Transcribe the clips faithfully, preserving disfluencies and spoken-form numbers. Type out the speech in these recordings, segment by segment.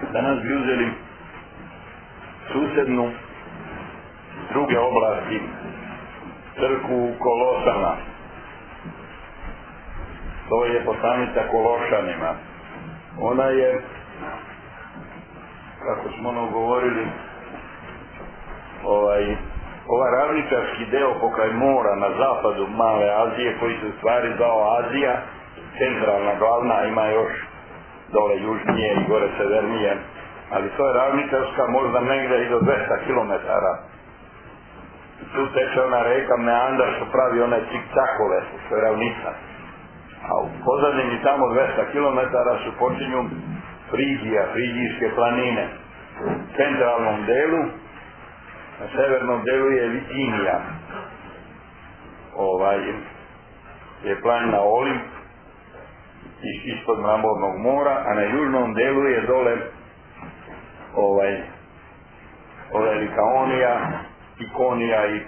danas bi uzeli susednu druge oblasti, crkvu Kolosana. To je poslanica Kološanima. Ona je, kako smo ono govorili, ovaj, ovaj ravničarski deo pokraj mora na zapadu Male Azije, koji se u stvari zvao Azija, centralna, glavna, ima još dole južnije i gore severnije, ali to je ravničarska, možda negdje i do dvesta kilometara. Tu teče ona reka Meandar što pravi one cikcakove, što je ravnica. A u pozadini tamo dvesta kilometara su počinju Frigija, Frigijske planine. U centralnom delu, na severnom delu je Vitinija. Ovaj je planina Olimp ispod Mramornog mora, a na južnom delu je dole ovaj ovaj Likaonija, Ikonija i e,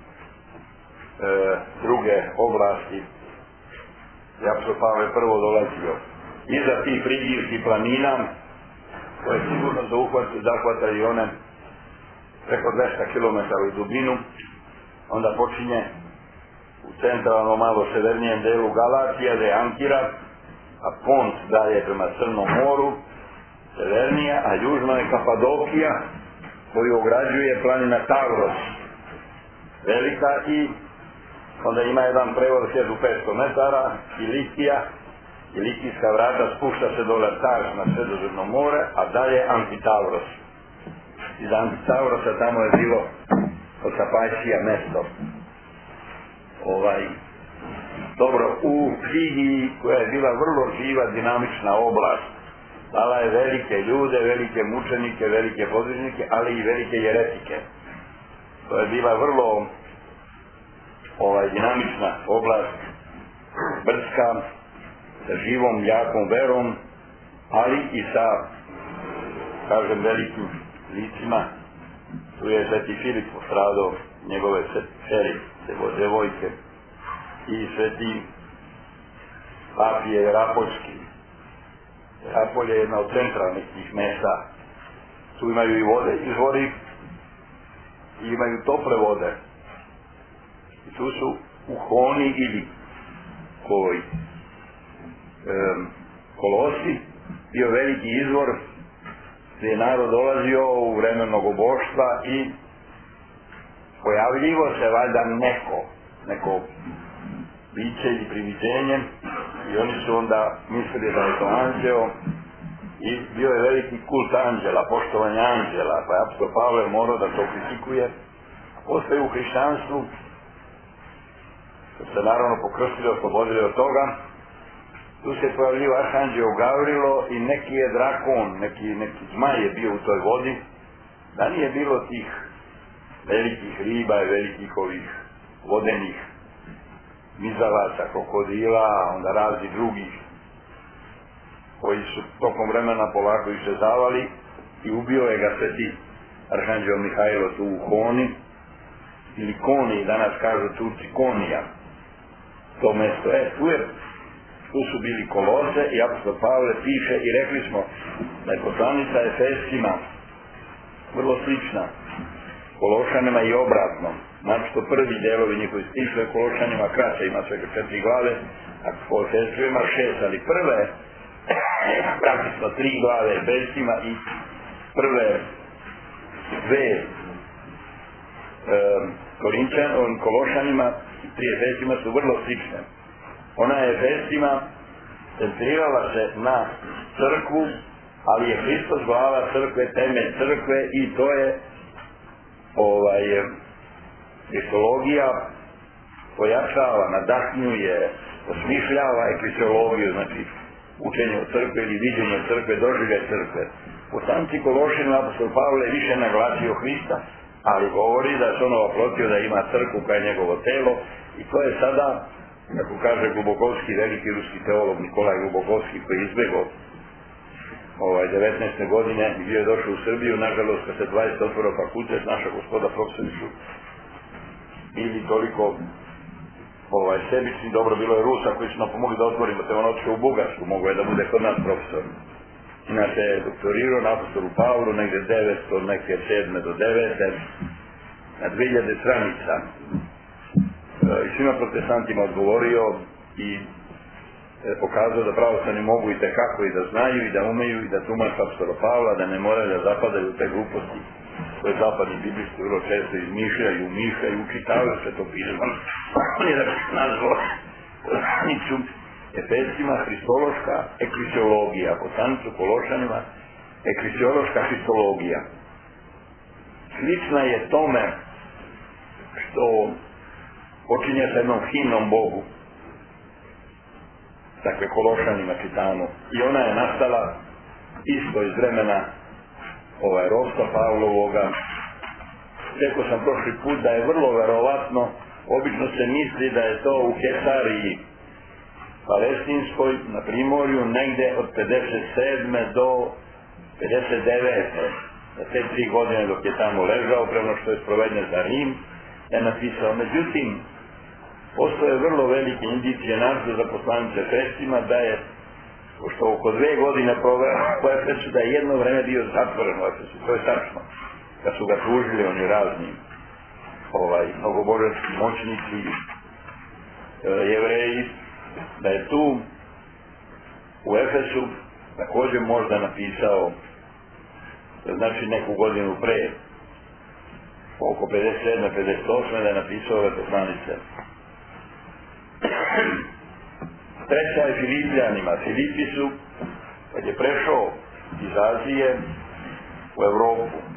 druge oblasti. Apostol Pavle prvo dolazio. Iza tih frigijskih planina, koje sigurno zahvata i one preko dvesta kilometara u dubinu, onda počinje u centralno malo severnijem delu Galatija, gde je Ankira, a Pont dalje prema Crnom moru, severnija, a južno je Kapadokija, koju ograđuje planina Tavros, velika, i onda ima jedan prevod hiljadu petsto metara, i Litija, i Litijska vrata spušta se dole Tars na Sredozemno more, a dalje Antitavros. Iz Antitavrosa tamo je bilo od Sapajsija mesto. Ovaj, dobro, u Frigiji, koja je bila vrlo živa, dinamična oblast, dala je velike ljude, velike mučenike, velike podvižnike, ali i velike jeretike. To je bila vrlo ovaj, dinamična oblast, brdska, sa živom, jakom verom, ali i sa, kažem, velikim licima. Tu je Sveti Filip postradao, njegove seri, devojke, i Sveti Papije Rapoljski. Rapolje je jedna od centralnih tih mesta. Tu imaju i vode izvori, i imaju tople vode. I tu su Uhoni ili koji um, Kolosi, bio veliki izvor gdje je narod dolazio u vreme mnogoboštva i pojavljivo se valjda neko, neko biće ili priviđenje, i oni su onda mislili da je to anđeo, i bio je veliki kult anđela, poštovanje anđela, pa je apostol Pavle morao da to kritikuje. Postoji u hrišćanstvu, što se naravno pokrstili, oslobodili od toga, tu se pojavljio arhanđeo Gavrilo i neki je drakon, neki, neki zmaj je bio u toj vodi, da nije bilo tih velikih riba i velikih ovih vodenih mizalaca, krokodila, onda razni drugih, koji su tokom vremena polako iščezavali, i ubio je ga sveti arhanđeo Mihajlo tu u Honi, ili Koni, danas kažu Turci Konija, to mesto. E, tu, je, tu su bili Kolose, i apostol Pavle piše, i rekli smo da je poslanica Efescima vrlo slična Kološanima i obratno. Znači što prvi delovi njihovi stišu je Kološanima kraće, ima svega četiri glave, a Efescima ima šest, ali prve praktično tri glave Efescima i prve dve um, Korinčan, Kološanima i tri Efescima su vrlo slične. Ona je Efescima centrirala se na crkvu, ali je Hristos glava crkve, temelj crkve, i to je ovaj kristologija pojačava, nadahnjuje, osmišljava ekrisologiju, znači učenje o crkve ili viđenje o crkve, doživljaj crkve. U Poslanici Kološinu apostol Pavle više naglasio Hrista, ali govori da se ono oprotio da ima crkvu kao je njegovo telo, i to je sada, kako kaže Glubokovski, veliki ruski teolog Nikolaj Glubokovski, koji je izbjegao ovaj, devetnaeste godine i bio je došao u Srbiju, nažalost kad se dvadeset otvorio fakultet, naša gospoda profesori su bili toliko ovaj, sebični, dobro bilo je Rusa koji su nam pomogli da otvorimo, te on otišao u Bugarsku, mogo je da bude kod nas profesor. inače je doktorirao na apostolu Pavlu negdje devetsto, neke sedme do devete, na dvije hiljade stranica. I svima protestantima odgovorio i pokazao da pravoslavni mogu i tekako i da znaju i da umeju i da tumače apostola Pavla, da ne moraju da zapadaju u te gluposti koje zapadni biblisti vrlo često izmišljaju, umišljaju, učitavaju sve to pismo. On je nazvao poslanicu Efesima hristološka eklesiologija, poslanicu Kološanima eklesiološka hristologija. Slična je tome što počinje sa jednom himnom Bogu, dakle Kološanima čitamo, i ona je nastala isto iz vremena ovaj ropstva Pavlovoga. Rekao sam prošli put da je vrlo verovatno, obično se misli da je to u Kesariji Palestinskoj na primorju negde od pedeset sedme do pedeset devete za te tri godine dok je tamo ležao, prema što je sproveden za Rim, je napisao. Međutim, postoje vrlo velike indicije našto za poslanice Efesima da je, pošto oko dve godine proveo po Efesu, da je jedno vreme bio zatvoren u Efesu. To je tačno. Kad su ga tužili oni razni ovaj, mnogobožanski moćnici, e, jevreji, da je tu u Efesu također možda napisao, znači neku godinu pre, oko pedeset sedme pedeset osme da je napisao ove poslanice. Treća je Filipljanima. Filipi su, kad je prešao iz Azije u Evropu, e,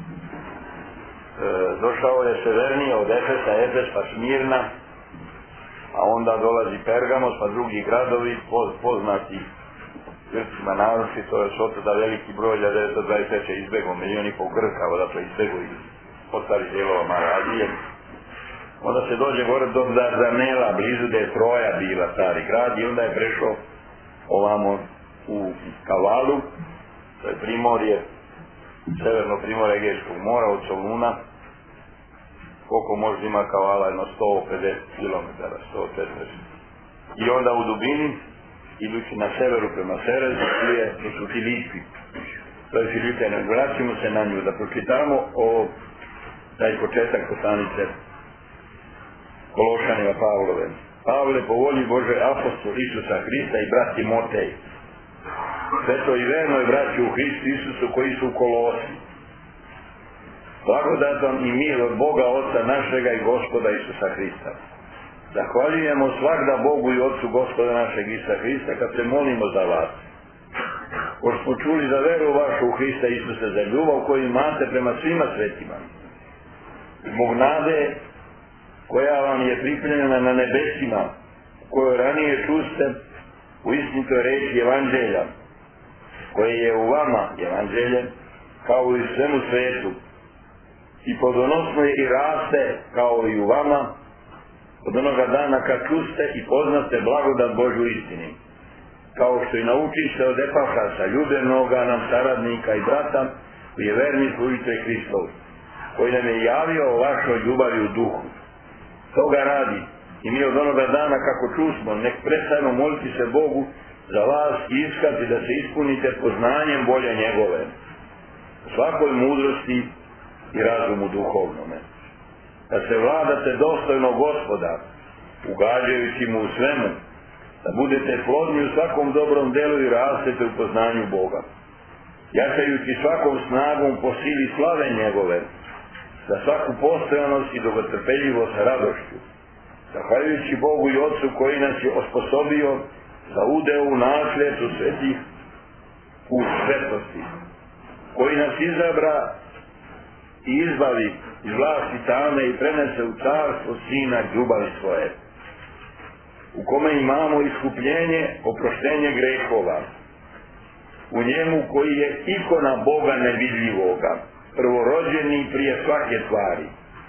došao je severnije od Efesa, Efes pa Smirna, a onda dolazi Pergamos pa drugi gradovi poznati Grcima naroči, to je od tada veliki broj hiljadu devetsto dvadeset treće izbegao, milijon i pol Grka, odatle izbegao iz ostalih dijelova Azije. Onda se dođe gore do Dardanela, blizu gde je Troja bila, stari grad, i onda je prešao ovamo u Kavalu, to je primorje, severno primorje Egejskog mora od Soluna. Koliko možda ima Kavala? Jedno sto pedeset kilometara, sto četrdeset. I onda u dubini, idući na severu prema Serezu, to su Filipi. To je Filipijane. Vraćamo se na nju, da pročitamo o taj početak poslanice Kološanima Pavlove. Pavle, po volji Bože, apostol Isusa Hrista i brat Timotej, sveto i vernoj braći u Hristu Isusu koji su u Kolosi, blagodatom i mir od Boga Oca našega i Gospoda Isusa Hrista. Zahvaljujemo svagda Bogu i Otcu Gospoda našeg Isusa Hrista kad se molimo za vas. Pošto smo čuli za veru vašu u Hrista Isusa, za ljubav koju imate prema svima svetima, zbog nade koja vam je pripremljena na nebesima, koju ranije čuste u istinitoj reči Evanđelja, koje je u vama, Evanđelje, kao i u svemu svetu, i plodonosno je i raste kao i u vama, od onoga dana kad čuste i poznate blagodat Božju istini, kao što i naučište od Epafrasa, ljubevnoga nam saradnika i brata, koji je verni služitelj Hristov, koji nam je javio o vašoj ljubavi u duhu. Toga radi i mi od onoga dana kako čusmo, nek prestajemo moliti se Bogu za vas i iskati da se ispunite poznanjem volje njegove, u svakoj mudrosti i razumu duhovnome. Da se vladate dostojno Gospoda, ugađajući mu u svemu, da budete plodni u svakom dobrom delu i rastete u poznanju Boga, jačajući svakom snagom po sili slave njegove, za svaku postojanost i dogotrpeljivost sa radošću, zahvaljujući Bogu i Otcu koji nas je osposobio za udeo u nasljedstvu svetih u svetosti, koji nas izabra i izbavi iz vlasti tame i prenese u carstvo Sina ljubavi svoje, u kome imamo iskupljenje, oproštenje grehova, u njemu koji je ikona Boga nevidljivoga, prvorođeni prije svake stvari,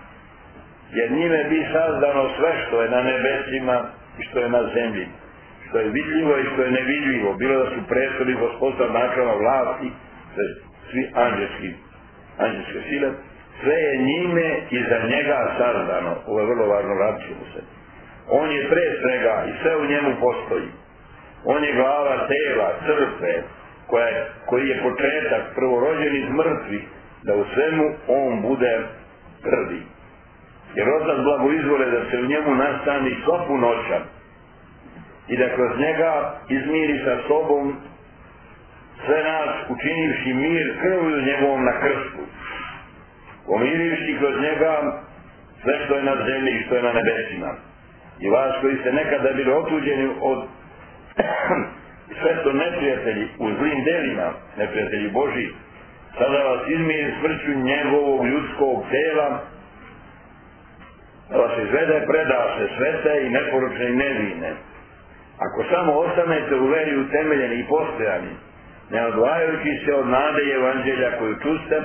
jer njime bi sazdano sve što je na nebesima i što je na zemlji, što je vidljivo i što je nevidljivo, bilo da su prestoli gospodstva načela vlasti, svi anđelski, anđelske sile, sve je njime i za njega sazdano. Ovo je vrlo važno, vraćamo se. On je pre svega i sve u njemu postoji. On je glava tela, crkve, koja je, koji je početak, prvorođen iz mrtvih, da u svemu on bude prvi. Jer Otac blagoizvole da se u njemu nastani sva punoća i da kroz njega izmiri sa sobom sve nas, učinivši mir krvlju njegovom na krstu, pomirivši kroz njega sve što je na zemlji i što je na nebesima. I vas koji ste nekada bili otuđeni od sve što neprijatelji u zlim delima, neprijatelji Božji, sada vas izmiri smrću njegovog ljudskog tela, da vas izvede predaše, svete i neporočne i nevine. Ako samo ostanete u veri utemeljeni i postojani, ne odvajajući se od nade i evanđelja koju čuste,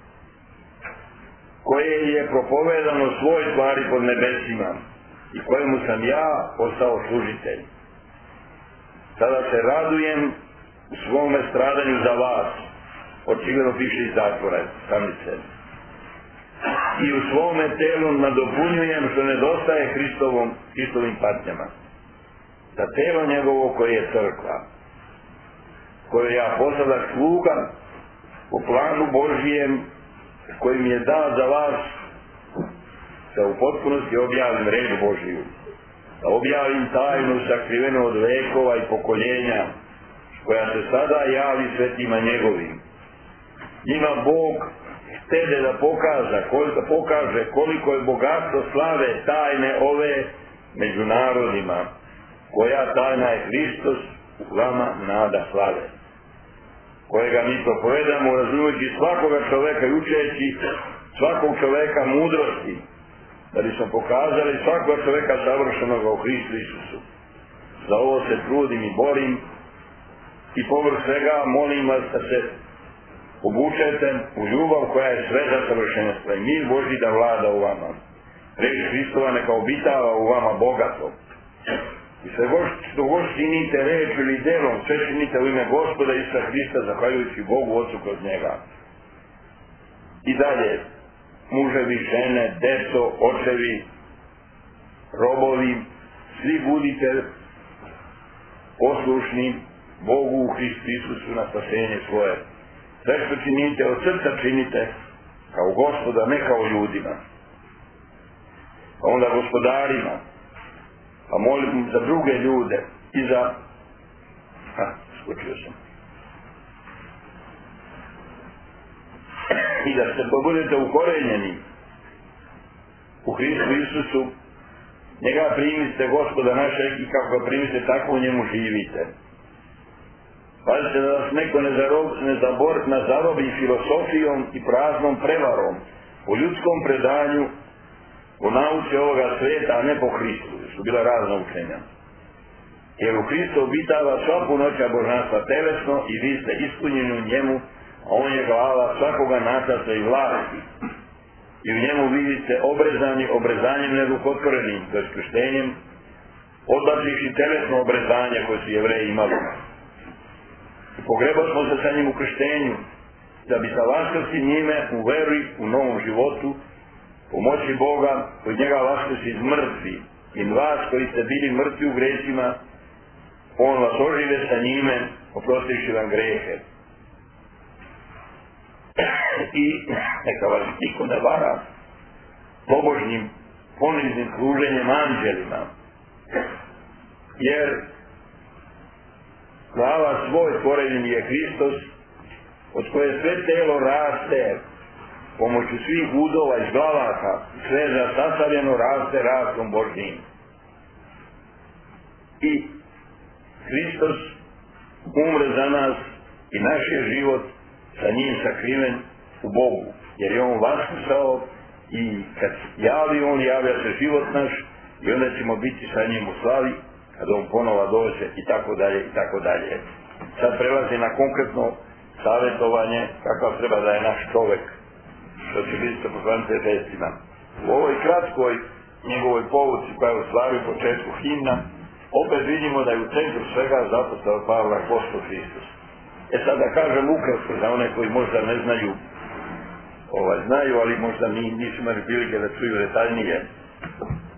koje je propovedano svoj stvari pod nebesima i kojemu sam ja postao služitelj. Sada se radujem u svome stradanju za vas, očigledno piše iz zatvora, stanice. I u svome telu nadopunjujem što nedostaje Hristovom, Hristovim patnjama. Za telo njegovo koje je crkva, koju ja posadak sluga po planu Božijem koji mi je dat za vas, da u potpunosti objavim redu Božiju, da objavim tajnu sakrivenu od vekova i pokoljenja, koja se sada javi svetima njegovim. Njima Bog htede da pokaže, da pokaže koliko je bogatstvo slave tajne ove među narodima, koja tajna je Hristos u vama nada slave, kojega mi propovedamo razumijući svakoga čoveka i učeći svakog čoveka mudrosti, da bi smo pokazali svakoga čoveka savršenoga u Hristu Isusu. Za ovo se trudim i borim i povrh svega molim vas da se obučete u ljubav koja je sve za savršenstvo i mir Božji da vlada u vama. Reč Hristova neka obitava u vama bogato. I sve što god činite reč ili delom, sve činite u ime Gospoda Isusa Hrista, zahvaljujući Bogu Otcu kroz njega. I dalje, muževi, žene, deco, očevi, robovi, svi budite poslušni Bogu u Hristu Isusu na spasenje svoje. Sve što činite, od srca činite kao Gospoda, ne kao ljudima. Pa onda gospodarima, pa molim za druge ljude i za... Ha, skočio sam. I da se budete ukorenjeni u Hristu Isusu, njega primite Gospoda našeg i kako ga primite, tako u njemu živite. Pazite da vas neko ne, zarob, ne, zabor, ne zarobi filosofijom i praznom prevarom u ljudskom predanju, po nauci ovoga sveta, a ne po Hristu, jer su bila razna učenja. Jer u Hristu obitava sva punoća božanstva telesno i vi ste ispunjeni u njemu, a on je glava svakoga načasa i vlasti. I u njemu vidite obrezani obrezanjem nerukotvorenim, to je krštenjem, odbacivši telesno obrezanje koje su Jevreji imali. I pogrebo smo se sa njim u krštenju, da bi sa vaskrsi njime u veri, u novom životu, pomoći Boga, od njega vaskrsi iz mrtvi, i vas koji ste bili mrtvi u grešima, on vas ožive sa njime, oprostivši vam grehe. I neka vas niko ne vara pobožnim, poniznim služenjem anđelima, jer glava svoj tvorevin je Hristos, od koje sve telo raste pomoću svih udova iz glavaka, sve zasastavljeno raste rastom Božjim. I Hristos umre za nas i naš je život sa njim sakriven u Bogu, jer je on vaskrsao i kad javi on, javlja se život naš i onda ćemo biti sa njim u slavi kad on ponova dođe i tako dalje i tako dalje. Sad prelazi na konkretno savjetovanje kakav treba da je naš čovek, što će biti sa poslanice Efesima. U ovoj kratkoj njegovoj povuci koja je u stvari u početku himna, opet vidimo da je u centru svega zaposlao Pavla Gospod Hristos. E sad da kažem ukratko za one koji možda ne znaju, ovaj, znaju, ali možda nisu imali prilike da čuju detaljnije.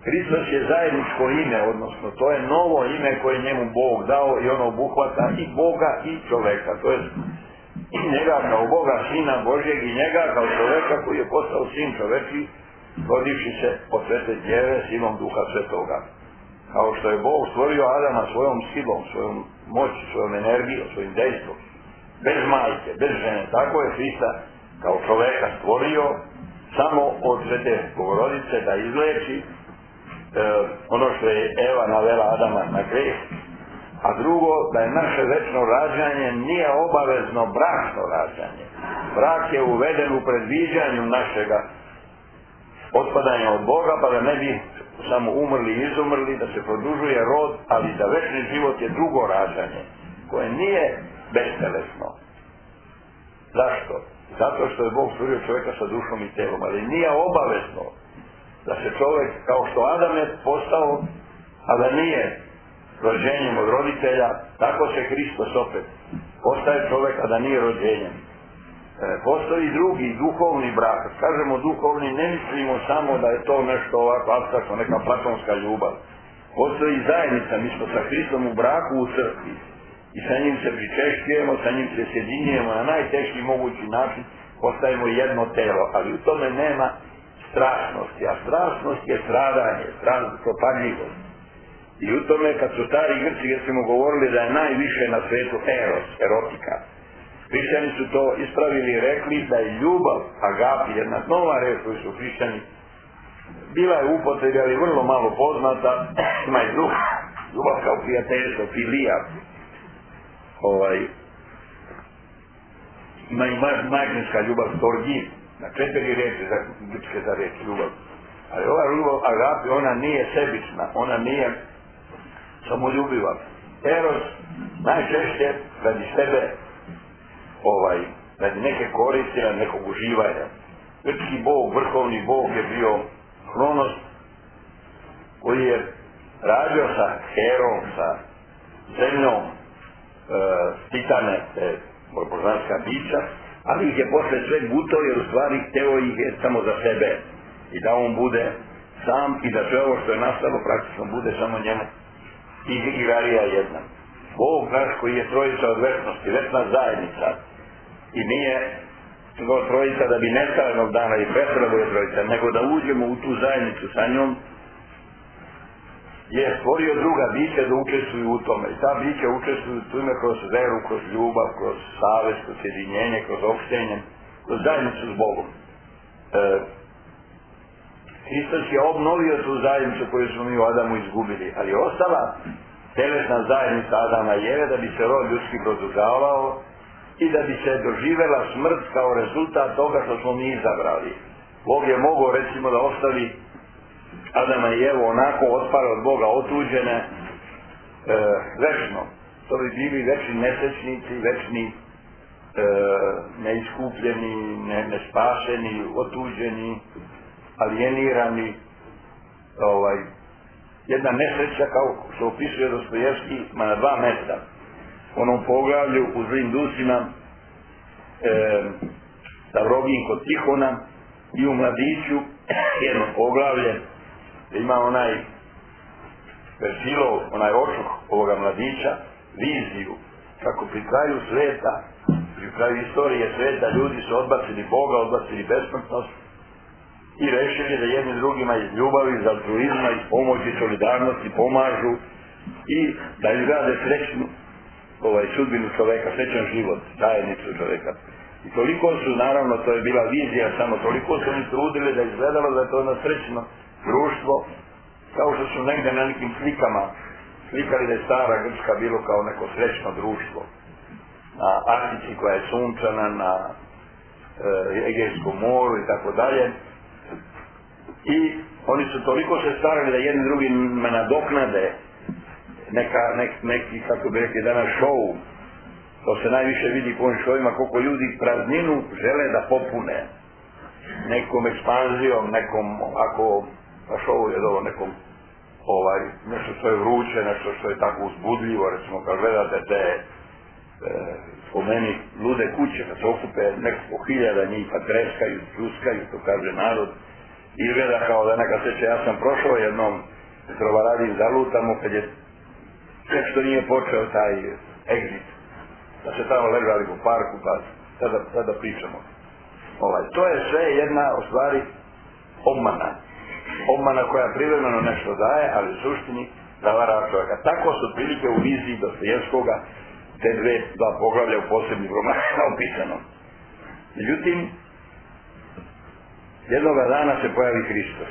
Hristos je zajedničko ime, odnosno to je novo ime koje njemu Bog dao i ono obuhvata i Boga i čoveka. To je i njega kao Boga, Sina Božjeg, i njega kao čoveka koji je postao sin čoveči, rodivši se od Svete Djeve silom Duha Svetoga. Kao što je Bog stvorio Adama svojom silom, svojom moći, svojom energijom, svojim dejstvom, bez majke, bez žene, tako je Hrista kao čoveka stvorio samo od Svete Bogorodice da izleči E, ono što je Eva navela Adama na greh, a drugo da je naše večno rađanje nije obavezno bračno rađanje. Brak je uveden u predviđanju našega otpadanja od Boga, pa da ne bi samo umrli i izumrli, da se produžuje rod, ali da večni život je drugo rađanje koje nije bestelesno. Zašto? Zato što je Bog stvorio čovjeka sa dušom i telom, ali nije obavezno da se čovjek, kao što Adam je postao, a da nije rođenjem od roditelja, tako se Hristos opet postaje čovjek, a da nije rođenjem. E, postoji drugi, duhovni brak. Kad kažemo duhovni, ne mislimo samo da je to nešto ovako apstraktno, neka platonska ljubav. Postoji zajednica, mi smo sa Hristom u braku u crkvi i sa njim se pričešćujemo, sa njim se sjedinjujemo na najteži mogući način, postajemo jedno telo, ali u tome nema strašnosti, a strašnost je stradanje, stradanje, propadljivost. I u tome, kad su stari Grci, jer smo govorili da je najviše na svetu eros, erotika, hrišćani su to ispravili i rekli da je ljubav, agapi, jedna nova reč koju su hrišćani, bila je upotrebi, ali vrlo malo poznata, ima i druga, ljubav kao prijateljstvo, filija, ovaj, ima i majčinska ljubav, storgin, na četiri reči za grčke za reč ljubav. Ali ova ljubav agapi, ona nije sebična, ona nije samoljubiva. Eros najčešće radi sebe, ovaj, radi neke koristi, radi nekog uživanja. Grčki bog, vrhovni bog je bio Hronos, koji je rađao sa Herom, sa zemljom, e, titane, e, božanska bića, ali ih je posle sve gutao jer u stvari hteo ih je samo za sebe i da on bude sam i da sve ovo što je nastalo praktično bude samo njemu igrarija jedna. Bog naš koji je trojica od večnosti, večna zajednica i nije to trojica da bi nestala jednog dana i pretravo je trojica, nego da uđemo u tu zajednicu sa njom, je stvorio druga bića da učestvuju u tome. I ta bića učestvuju u tome kroz veru, kroz ljubav, kroz savest, kroz sjedinjenje, kroz opštenje, kroz zajednicu s Bogom. E, Hristos je obnovio tu zajednicu koju smo mi u Adamu izgubili, ali je ostala telesna zajednica Adama i Eve da bi se rod ljudski produžavao i da bi se doživela smrt kao rezultat toga što smo mi izabrali. Bog je mogao recimo da ostavi Adama i Evu onako otpale od Boga, otuđene, e, večno. To bi bili večni nesečnici, večni e, neiskupljeni, ne, nespašeni, otuđeni, alijenirani. Ovaj, jedna nesreća kao što opisuje Dostojevski, ma na dva mesta. U onom poglavlju u Zlim dusima e, Stavrogin kod Tihona i u Mladiću jedno poglavlje ima onaj Versilov, onaj očuh ovoga mladića, viziju, kako pri kraju sveta, pri kraju istorije sveta, ljudi su odbacili Boga, odbacili besmrtnost i rešili da jedni drugima iz ljubavi, iz altruizma, iz pomoći, solidarnosti pomažu i da izgrade srećnu ovaj, sudbinu čoveka, srećan život, zajednicu čoveka. I toliko su, naravno, to je bila vizija, samo toliko su oni trudili da izgledalo da je to jedno srećno društvo, kao što su negde na nekim slikama slikali da je stara Grčka bilo kao neko srećno društvo. Na Atici koja je sunčana, na e, Egejskom moru i tako dalje. I oni su toliko se starali da jedni drugi nadoknade neka, nek, neki, kako bi rekli danas, šou. To se najviše vidi po ovim šovima, koliko ljudi prazninu žele da popune nekom ekspanzijom, nekom, ako pa šovu je ovo nekom, ovaj, nešto što je vruće, nešto što je tako uzbudljivo, recimo kad gledate te, e, spomeni, lude kuće, kad se okupe nekako hiljada njih, pa treskaju, pljuskaju, to kaže narod, izgleda kao da neka seća. Ja sam prošao jednom Trovaradim zalutamo kad je sve što nije počeo taj exit, da se tamo ležali u parku, pa sada, sada pričamo. Ovaj, to je sve jedna u stvari obmana. Obmana koja privremeno nešto daje, ali u suštini zavara čovjeka. Tako su prilike u viziji Dostojevskoga te dve, dva poglavlja u posebnim romanima opisano. Međutim, jednoga dana se pojavi Hristos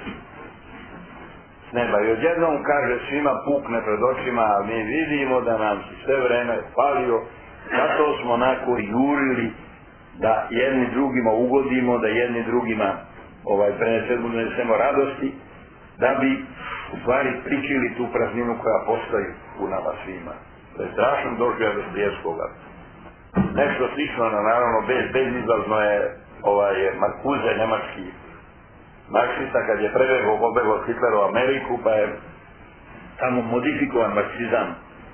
s neba i odjednom kaže svima pukne pred očima, a mi vidimo da nam se sve vreme falio, zato smo onako jurili da jedni drugima ugodimo, da jedni drugima ovaj, prenesemo, prenesemo radosti, da bi u stvari pričili tu prazninu koja postoji u nama svima. To je strašno doživljaj Dostojevskoga. Nešto slično, naravno, bez, bezizlazno je ovaj, Marcuse, nemački marksista, kad je prebegao, pobegao Hitler u Ameriku, pa je tamo modifikovan marksizam e,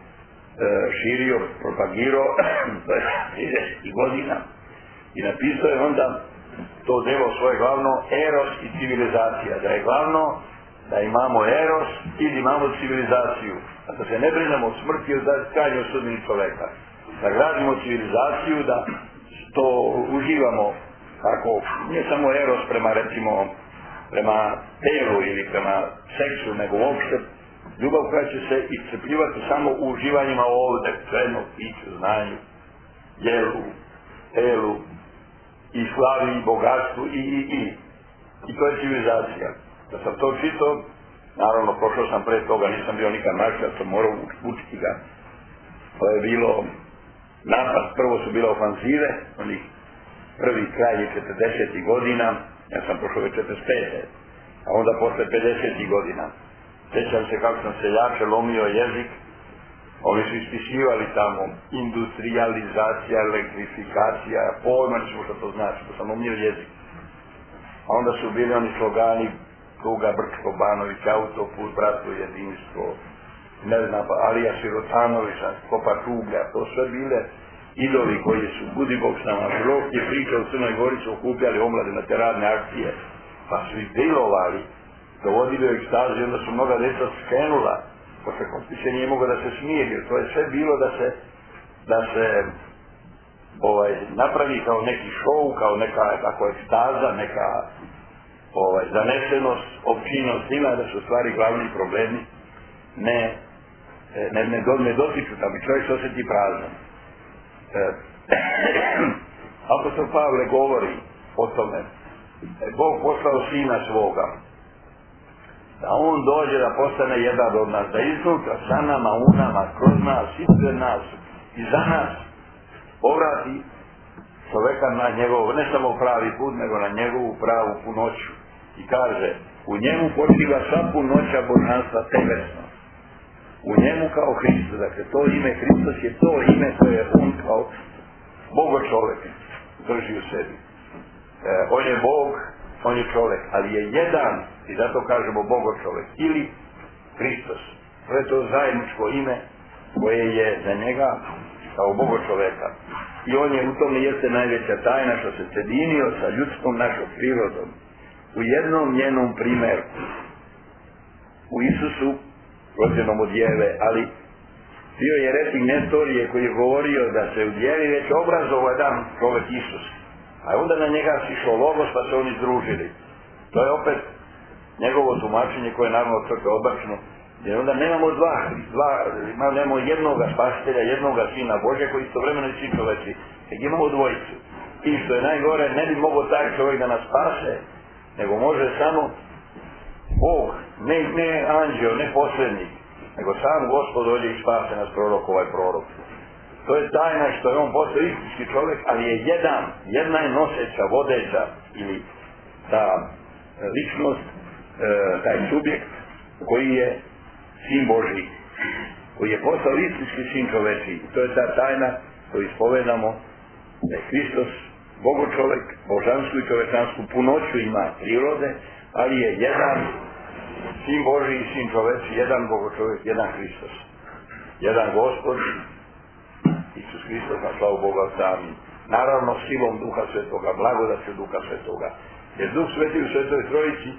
širio, propagirao, to je tridesetih godina, i napisao je onda to delo svoje glavno, eros i civilizacija, da je glavno da imamo eros i da imamo civilizaciju, a da se ne brinemo o smrti, da krajnjoj sudbini čoveka, da gradimo civilizaciju, da to uživamo, kako, nije samo eros prema, recimo, prema telu ili prema seksu, nego uopšte ljubav koja će se iscrpljivati samo u uživanjima ovde, svemu, piću, znanju, jelu, telu, i slavi, i bogatstvu, i, i, i. I to je civilizacija. Da sam to čitao, naravno, prošao sam pre toga, nisam bio nikad marksista, sam morao učiti ga. To je bilo napad, prvo su bile ofanzive, onih prvi kraj četrdesetih godina, ja sam prošao već četrdeset pete, a onda posle pedesetih godina. Sjećam se kako sam seljače lomio jezik, oni su ispisivali tamo industrializacija, elektrifikacija, pojma ćemo što to znači, to sam lomio jezik. A onda su bili oni slogani Pruga Brčko, Banović, autoput, bratstvo, jedinstvo, ne znam, Alija Sirotanovića, Kopa Tuglja, to sve bile idoli koji su Budibog s nama Žrok je pričao u Crnoj Gori, su okupljali omlade na te radne akcije, pa su ih dilovali, dovodili u ekstazi, onda su mnoga deca skrenula, posle Kostiće nije mogao da se smiri, to je sve bilo da se, da se ovaj, napravi kao neki šou, kao neka tako ekstaza, neka ovaj, zanesenost, općinost, ima da su stvari glavni problemi ne, ne, ne, do, ne dotiču, da bi čovjek se osjeti prazan. E, Apostol Pavle govori o tome, Bog poslao sina svoga, da on dođe da postane jedan od nas, da iznutra sa nama, u nama, kroz nas, ispred nas i za nas povrati čoveka na njegov, ne samo pravi put, nego na njegovu pravu punoću. I kaže, u njemu počiva sva punoća božanstva telesno. U njemu kao Hristos, dakle to ime Hristos je to ime koje on kao Bogo čovek drži u sebi. E, on je Bog, on je čovek, ali je jedan, i zato kažemo Bogo čovek, ili Hristos. To je to zajedničko ime koje je za njega kao Bogo čoveka. I on je u tome jeste najveća tajna što se sjedinio sa ljudskom našom prirodom. U jednom njenom primjerku, u Isusu, rođenom od Jeve, ali bio je retik Nestorije koji je govorio da se u Djevi već obrazovao jedan čovek Isus. A onda na njega sišao Logos pa se oni združili. To je opet njegovo tumačenje koje je naravno crkve odbačno. Jer onda nemamo dva, dva nemamo jednoga spasitelja, jednoga sina Božja koji istovremeno i sin čoveči. Tek imamo dvojicu. I što je najgore, ne bi mogao taj čovjek da nas spase, nego može samo Bog, ne, ne anđeo, ne posrednik, nego sam Gospod dođe i spase nas prorok, ovaj prorok. To je tajna što je on postao istinski čovjek, ali je jedan, jedna je noseća, vodeća ili ta ličnost, taj subjekt koji je sin Božji, koji je postao istinski sin čoveči. To je ta tajna koju ispovedamo, da je Hristos Bogo čovjek, božansku i čovečansku punoću ima prirode, ali je jedan sin Božji i sin čoveči, jedan Bogo čovjek, jedan Hristos. Jedan Gospod, Isus Hristos, na slavu Boga sami. Naravno silom Duha Svetoga, blagodaću Duha Svetoga. Jer Duh Sveti u Svetoj Trojici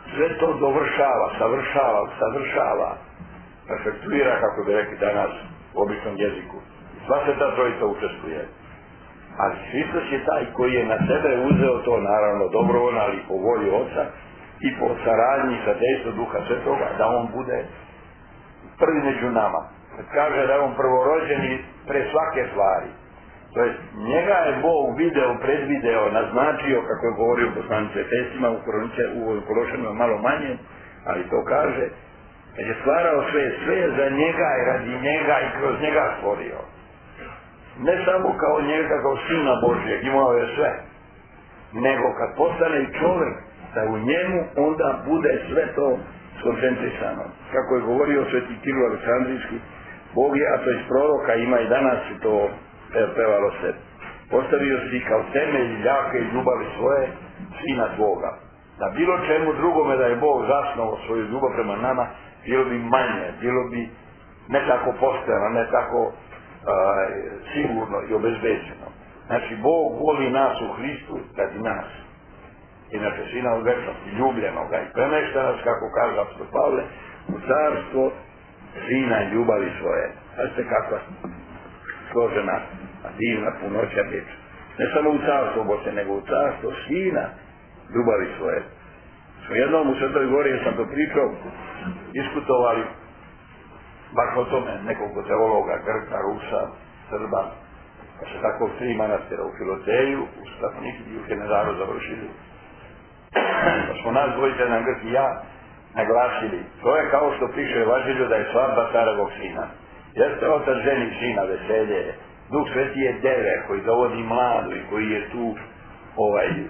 sve to dovršava, savršava, savršava, perfektuira, kako bi rekli danas u običnom jeziku. Sva se ta trojica učestvuje. Ali Hristos je taj koji je na sebe uzeo to, naravno dobrovoljno, ali po volji Oca i po saradnji sa dejstvom Duha Svetoga, da on bude prvi među nama. Kad kaže da je on prvorođeni pre svake stvari. To jest, njega je Bog video, predvideo, naznačio, kako je govorio poslanice Efesima, u Kološanima malo manje, ali to kaže, kad je stvarao sve, sve je za njega i radi njega i kroz njega stvorio. Ne samo kao njega, kao Sina Božijeg, imao je sve, nego kad postane i čovjek, da u njemu onda bude sve to skoncentrisano. Kako je govorio sveti Kiril Aleksandrijski, Bog je, a to iz proroka ima i danas i to pevalo se, postavio si kao temelj jake i ljubavi svoje Sina Tvoga. Na bilo čemu drugome da je Bog zasnovao svoju ljubav prema nama, bilo bi manje, bilo bi ne tako postojano, ne tako uh, sigurno i obezbeđeno. Znači, Bog voli nas u Hristu radi nas. Inače, Sina od večnosti, ljubljenoga i premešta nas, kako kaže apostol Pavle, u carstvo Sina i ljubavi svoje. Znate kakva složena, a divna punoća vječna. Ne samo u carstvo Bože, nego u carstvo Sina ljubavi svoje. Smo jednom u Svetoj Gori, jer sam to pričao, diskutovali baš o tome nekoliko teologa, Grka, Rusa, Srba, pa se tako tri manastira u Filoteju, u Stafoniki i u Generaru završili. Pa smo nas dvojice, jedan Grk i ja, naglasili. To je kao što piše Evanđelju da je svadba carovog sina. Jeste otac ženi sina, veselje. Duh Sveti je deve koji dovodi mladu i koji je tu ovaj e,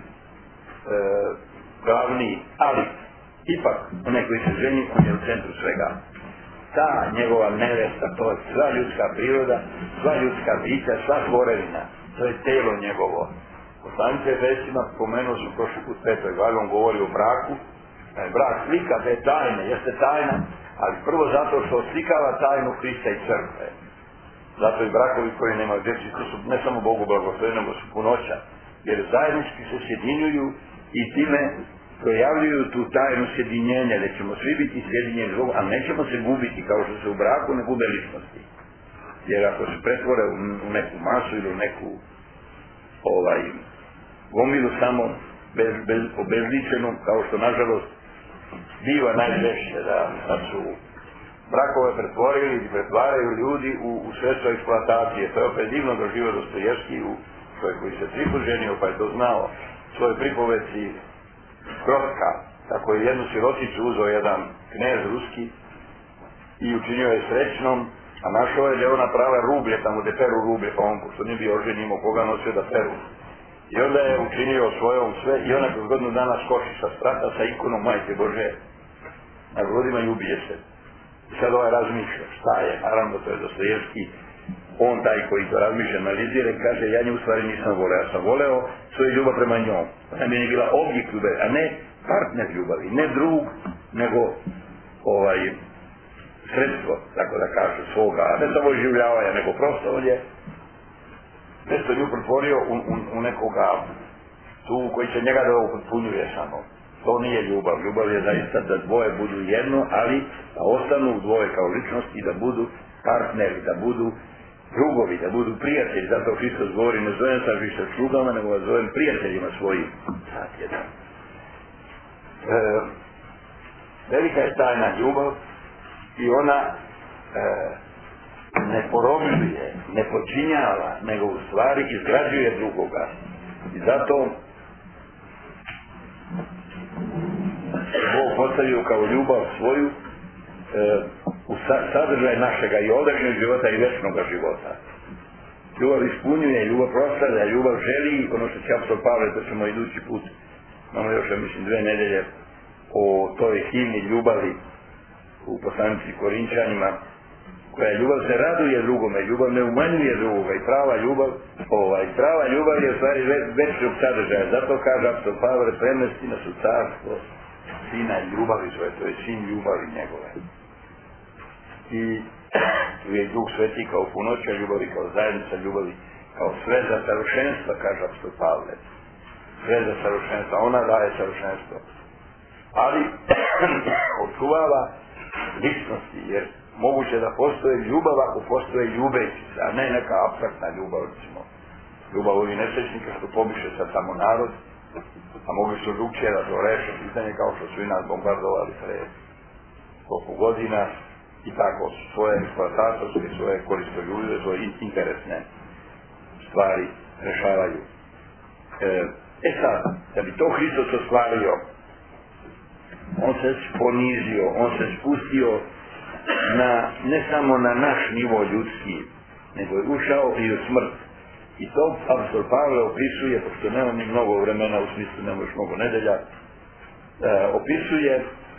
glavni, ali ipak onaj koji se ženi, on je u centru svega. Ta njegova nevesta, to je sva ljudska priroda, sva ljudska bića, sva tvorevina. To je telo njegovo. Poslanice Efesima pomenuo su prošli put petoj glavi, on govori o braku, da je brak slika te tajne, jeste tajna, ali prvo zato što oslikava tajnu Hrista i crkve. Zato i brakovi koji nemaju djeci, to su ne samo Bogu blagosloveni, nego su punoća, jer zajednički se sjedinjuju i time projavljuju tu tajnu sjedinjenja, da ćemo svi biti sjedinjeni s Bogom, ali nećemo se gubiti kao što se u braku ne gube ličnosti. Jer ako se pretvore u neku masu ili u neku ovaj, gomilu samo bez, bez, obezličenu, kao što nažalost biva najčešće da, da su brakove pretvorili i pretvaraju ljudi u, u sredstvo eksploatacije. To je opet divno doživio Dostojevski, čovjek koji se tripu ženio, pa je to znao svoje pripoveci Krotka, tako je jednu siroticu uzeo jedan knez ruski i učinio je srećnom, a našao je da je ona prava rublje, tamo gde peru rublje, pa on, pošto nije bio oženjen, imao koga nosio da peru. I onda je učinio svojom sve i ona kroz godinu dana skoči sa sprata sa ikonom Majke Bože na grudima i ubije se. I sad ovaj razmišlja, šta je, naravno to je Dostojevski, on taj koji to razmišlja, analizira i kaže, ja nju u stvari nisam voleo, ja sam voleo svoju ljubav prema njom. Ona mi je bila objekt ljubavi, a ne partner ljubavi, ne drug, nego ovaj, sredstvo, tako da kaže, svoga, a ne samo življavanja, nego prosto on je nešto nju pretvorio u, u, u nekoga tu koji će njega da upotpunjuje samo. To nije ljubav. Ljubav je zaista da dvoje budu jedno, ali da ostanu dvoje kao ličnost i da budu partneri, da budu drugovi, da budu prijatelji. Zato Hristos govori, ne zovem sad više slugama, nego vas zovem prijateljima svojim. Sad jedan. E, velika je tajna ljubav i ona e, ne porobljuje, ne počinjava, nego u stvari izgrađuje drugoga. I zato Bog postavio kao ljubav svoju e, u sadržaj našega i ovdašnjeg života i večnoga života. Ljubav ispunjuje, ljubav proslavlja, ljubav želi, ono što će apostol Pavle, to ćemo idući put, imamo još, ja mislim, dve nedelje o toj himni ljubavi u poslanici Korinčanima, koja ljubav se raduje drugome, ljubav ne umanjuje drugoga i prava ljubav, ovaj, prava ljubav je u stvari večnog sadržaja. Zato kaže apostol Pavle, premesti nas u carstvo Sina i ljubavi svoje, to je Sin ljubavi njegove. I tu je Duh Sveti kao punoća ljubavi, kao zajednica ljubavi, kao sve za savršenstva, kaže apostol Pavle. Sve za savršenstva, ona daje savršenstvo. ali očuvava ličnosti, jer moguće da postoje ljubav ako postoje ljubeći, a ne neka apstraktna ljubav, recimo ljubav ovih nesrećnika što pobiše sad tamo narod, a mogli su drugčije da to reše pitanje kao što su i nas bombardovali pre koliko godina i tako svoje eksploatatorske, svoje koristoljubive, svoje interesne stvari rešavaju. E, e sad, da bi to Hristos ostvario, on se ponizio, on se spustio na, ne samo na naš nivo ljudski, nego je ušao i u smrt. I to apostol Pavle opisuje, pošto nema ni mnogo vremena, u smislu nema još mnogo nedelja, e, opisuje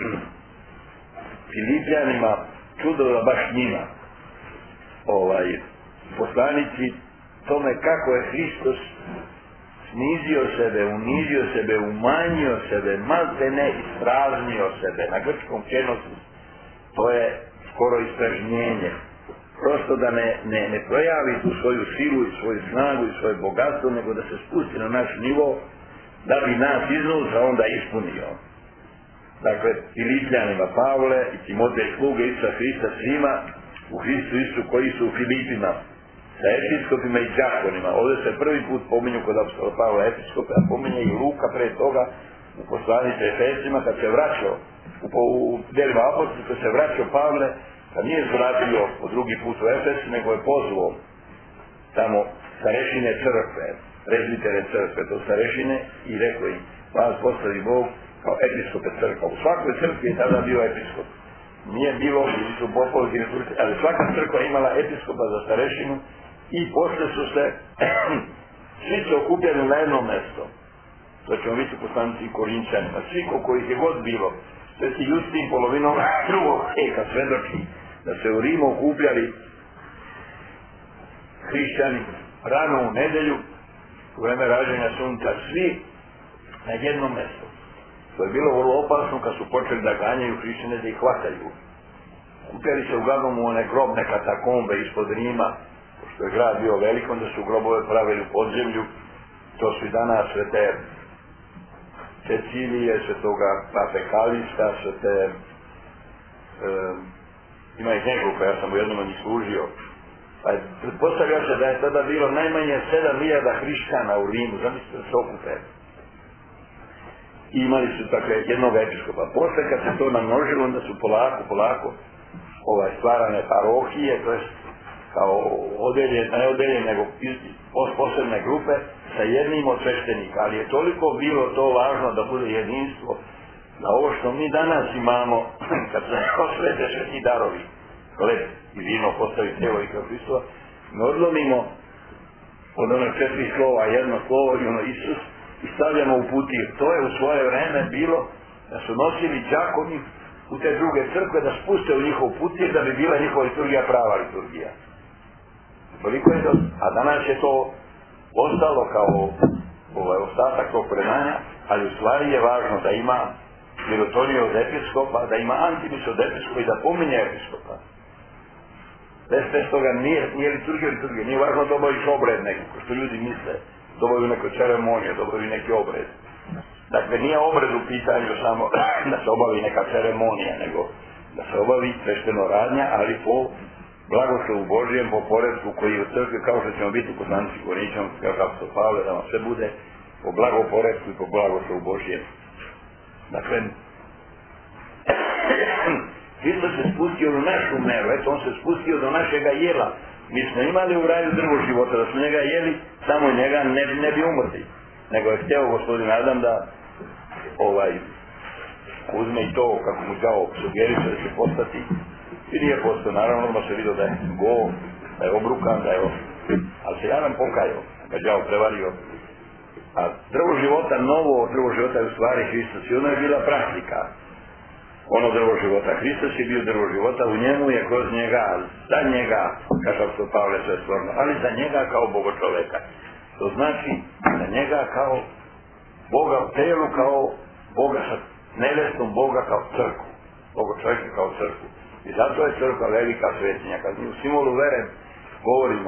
Filipljanima čudo da baš njima, ovaj, poslanici, tome kako je Hristos snizio sebe, unizio sebe, umanjio sebe, maltene ispraznio sebe, na grčkom kenosis, to je skoro ispražnjenje. Prosto da ne, ne, ne projavi tu svoju silu i svoju snagu i svoje bogatstvo, nego da se spusti na naš nivo, da bi nas iznutra onda ispunio. Dakle, Filipljanima Pavle i Timotej sluge Isusa Hrista svima u Hristu Isusu koji su u Filipima, sa episkopima i đakonima. Ovdje se prvi put pominju kod apostola Pavla episkope, a pominje i Luka pre toga u poslanici Efesima kad se vraćao, u, u delima apostolima kad se vraćao Pavle, kad nije zvratio po drugi put u Efes, nego je pozvao tamo starešine crkve, prezbitere crkve, to starešine, i rekao im, vas postavi Bog kao episkope crkva. U svakoj crkvi je tada bio episkop. Nije bilo, ili su popovi, ali svaka crkva imala episkopa za starešinu i posle su se svi se okupljali na jedno mesto. To ćemo vidjeti u poslanici i Korinčanima. Svi kojih je god bilo, sveti Justin polovinom drugog vijeka svedoči da se u Rimu okupljali hrišćani rano u nedelju, u vreme rađenja sunca, svi na jednom mjestu. To je bilo vrlo opasno kad su počeli da ganjaju hrišćane, da ih hvataju. Kupjeli se uglavnom u one grobne katakombe ispod Rima, pošto je grad bio velik, onda su grobove pravili u podzemlju. To su i danas sve te Cecilije, sve toga Pape Kalista, sve te e, ima ih nekoliko, ja sam u jednom od njih služio. Pa pretpostavlja se da je tada bilo najmanje sedam hiljada hrišćana u Rimu, zamislite da se okupe. I imali su dakle jednog episkopa. Posle kad se to namnožilo, onda su polako, polako ovaj, stvarane parohije, to je kao odelje, ne odelje, nego posebne grupe sa jednim od sveštenika. Ali je toliko bilo to važno da bude jedinstvo, da ovo što mi danas imamo, kad se osvete sveti darovi, hleb i vino postavi tijelo i krv Hristova, ne odlomimo od ono četiri slova, jedno slovo i ono Isus, i stavljamo u putir. To je u svoje vreme bilo da su nosili đakoni u te druge crkve da spuste u njihov putir da bi bila njihova liturgija prava liturgija. Toliko je to, a danas je to ostalo kao ovaj, ostatak tog predanja, ali u stvari je važno da ima mirotoniju od episkopa, da ima antimis od episkopa i da pominje episkopa. Bez, bez toga nije, nije liturgija liturgija, nije važno da obaviš obred neki, ko što ljudi misle. Dobaju neko ceremonije, dobaju neki obred. Dakle, nije obred u pitanju samo da se obavi neka ceremonija, nego da se obavi svešteno radnja, ali po blagoslovu Božijem, po poredku koji je u crkvi, kao što ćemo biti u poslanici Korinčanom, kao apostol Pavle, da vam sve bude po blagoporedku i po blagoslovu Božijem. Dakle, Hristos se spustio u našu meru, eto, on se spustio do našega jela. Mi smo imali u raju drvo života, da smo njega jeli, samo njega ne, ne bi umrli. Nego je htio gospodin Adam da ovaj, uzme i to, kako mu dao sugeriše da će postati. I nije postao, naravno, ono se vidio da je go, da je obrukan, da je o... ali se Adam pokajao, kad je prevario. A drvo života, novo drvo života je u stvari Hristos i ono je bila praktika. Ono drvo života. Hristos je bio drvo života, u njemu je kroz njega, za njega, kaže apostol Pavle sve stvorno, ali za njega kao Boga čoveka. To znači za njega kao Boga u telu, kao Boga sa nevestom, Boga kao crkvu. Boga čoveka kao crkvu. I zato je crkva velika svetinja. Kad mi u simbolu vere govorimo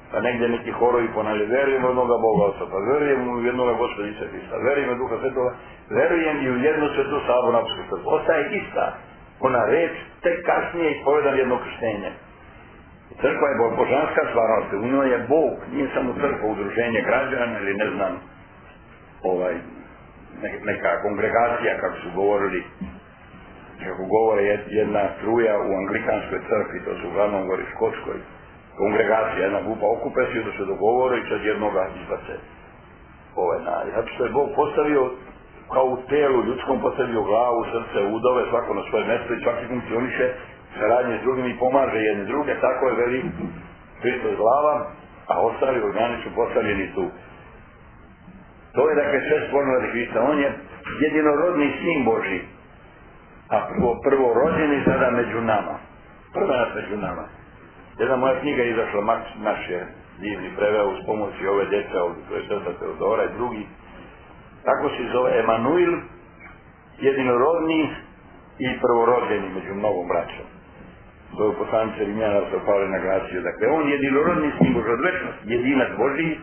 pa negdje neki horovi ponavljaju, verujem u jednoga Boga Oca, pa verujem u jednoga Gospoda Isusa Hrista, verujem u Duha Svetoga, verujem i u jednu svetu sabornu apostolsku crkvu. Ostaje ista ona reč, tek kasnije ispovedan jedno krštenje. Crkva je božanska stvarnost, u njoj je Bog, nije samo crkva, udruženje građana ili ne znam, ovaj, neka kongregacija, kako su govorili, kako govore jedna struja u anglikanskoj crkvi, to su uglavnom govori škotskoj, kongregacija, jedna grupa okupe se da se dogovore i sad jednoga izbace. Ovaj, na, zato što je Bog postavio, kao u telu ljudskom, postavio glavu, srce, udove, svako na svoje mjesto i svaki funkcioniše saradnje s drugim i pomaže jedne druge, tako je veli Hristos glava, a ostali organi su postavljeni tu. To je dakle sve stvoreno radi Hrista, on je jedinorodni sin Božji, a prvo, prvo rođeni sada među nama, prvenac među nama. Jedna moja knjiga je izašla, Max naš je divni preveo uz pomoći ove djece, to je srca Teodora i drugi, tako se zove Emanuil, jedinorodni i prvorođeni među mnogom braćom. To je poslanice Rimljana sa Pavle naglasio. Dakle, on jedinorodni sin Božja od večnosti, jedinac Božji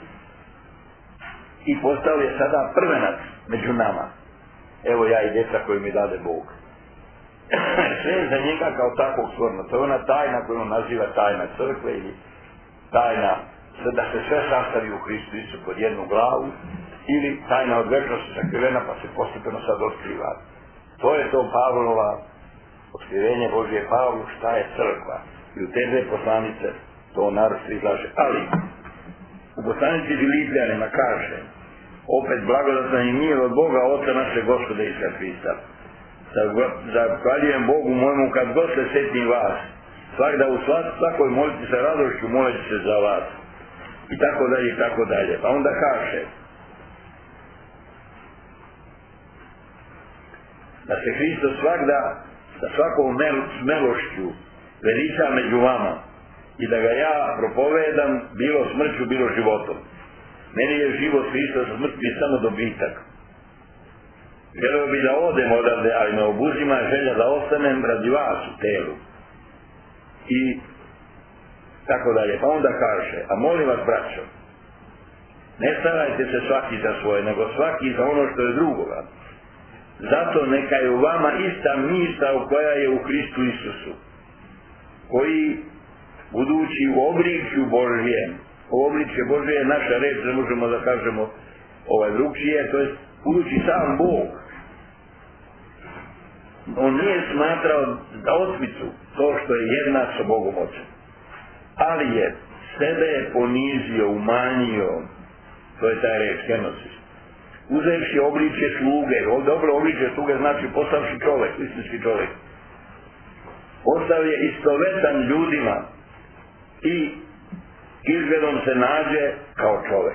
i postao je sada prvenac među nama. Evo ja i djeca koju mi dade Bog. Sve je za njega kao takvog stvoreno. To je ona tajna koju on naziva tajna crkve ili tajna da se sve sastavi u Hristu Isu pod jednu glavu ili tajna od večnosti sakrivena pa se postepeno sad otkriva. To je to Pavlova otkrivenje Božje Pavlu šta je crkva. I u te dve poslanice to narod se izlaže. Ali u poslanici Filipljanima kaže opet blagodatna i mir od Boga Oca naše Gospoda Isusa Hrista. Zahvaljujem Bogu mojemu kad god se sjetim vas. Svakda u svakoj moliti sa radošću moleći se za vas. I tako dalje i tako dalje. Pa onda kaže da se Hristos svakda sa svakom smelošću veliča među vama i da ga ja propovedam bilo smrću, bilo životom. Meni je život Hristos, smrt mi je samo dobitak. Želeo bi da odem odavde, ali me obuzima želja da ostanem radi vas u telu. I tako dalje. Pa onda kaže, a molim vas braćo, ne starajte se svaki za svoje, nego svaki za ono što je drugoga. Zato neka je u vama ista misao koja je u Hristu Isusu, koji budući u obličju Božjem, u obličje Božje je naša reč, ne možemo da kažemo ovaj drugčije, to je budući sam Bog. On nije smatrao da otmicu to što je jedna sa Bogom Ocem, ali je sebe ponizio, umanjio, to je taj reč, kenosis. Uzevši obličje sluge, dobro obličje sluge znači postavši čovjek, istinski čovjek. Postao je istovetan ljudima i izgledom se nađe kao čovjek.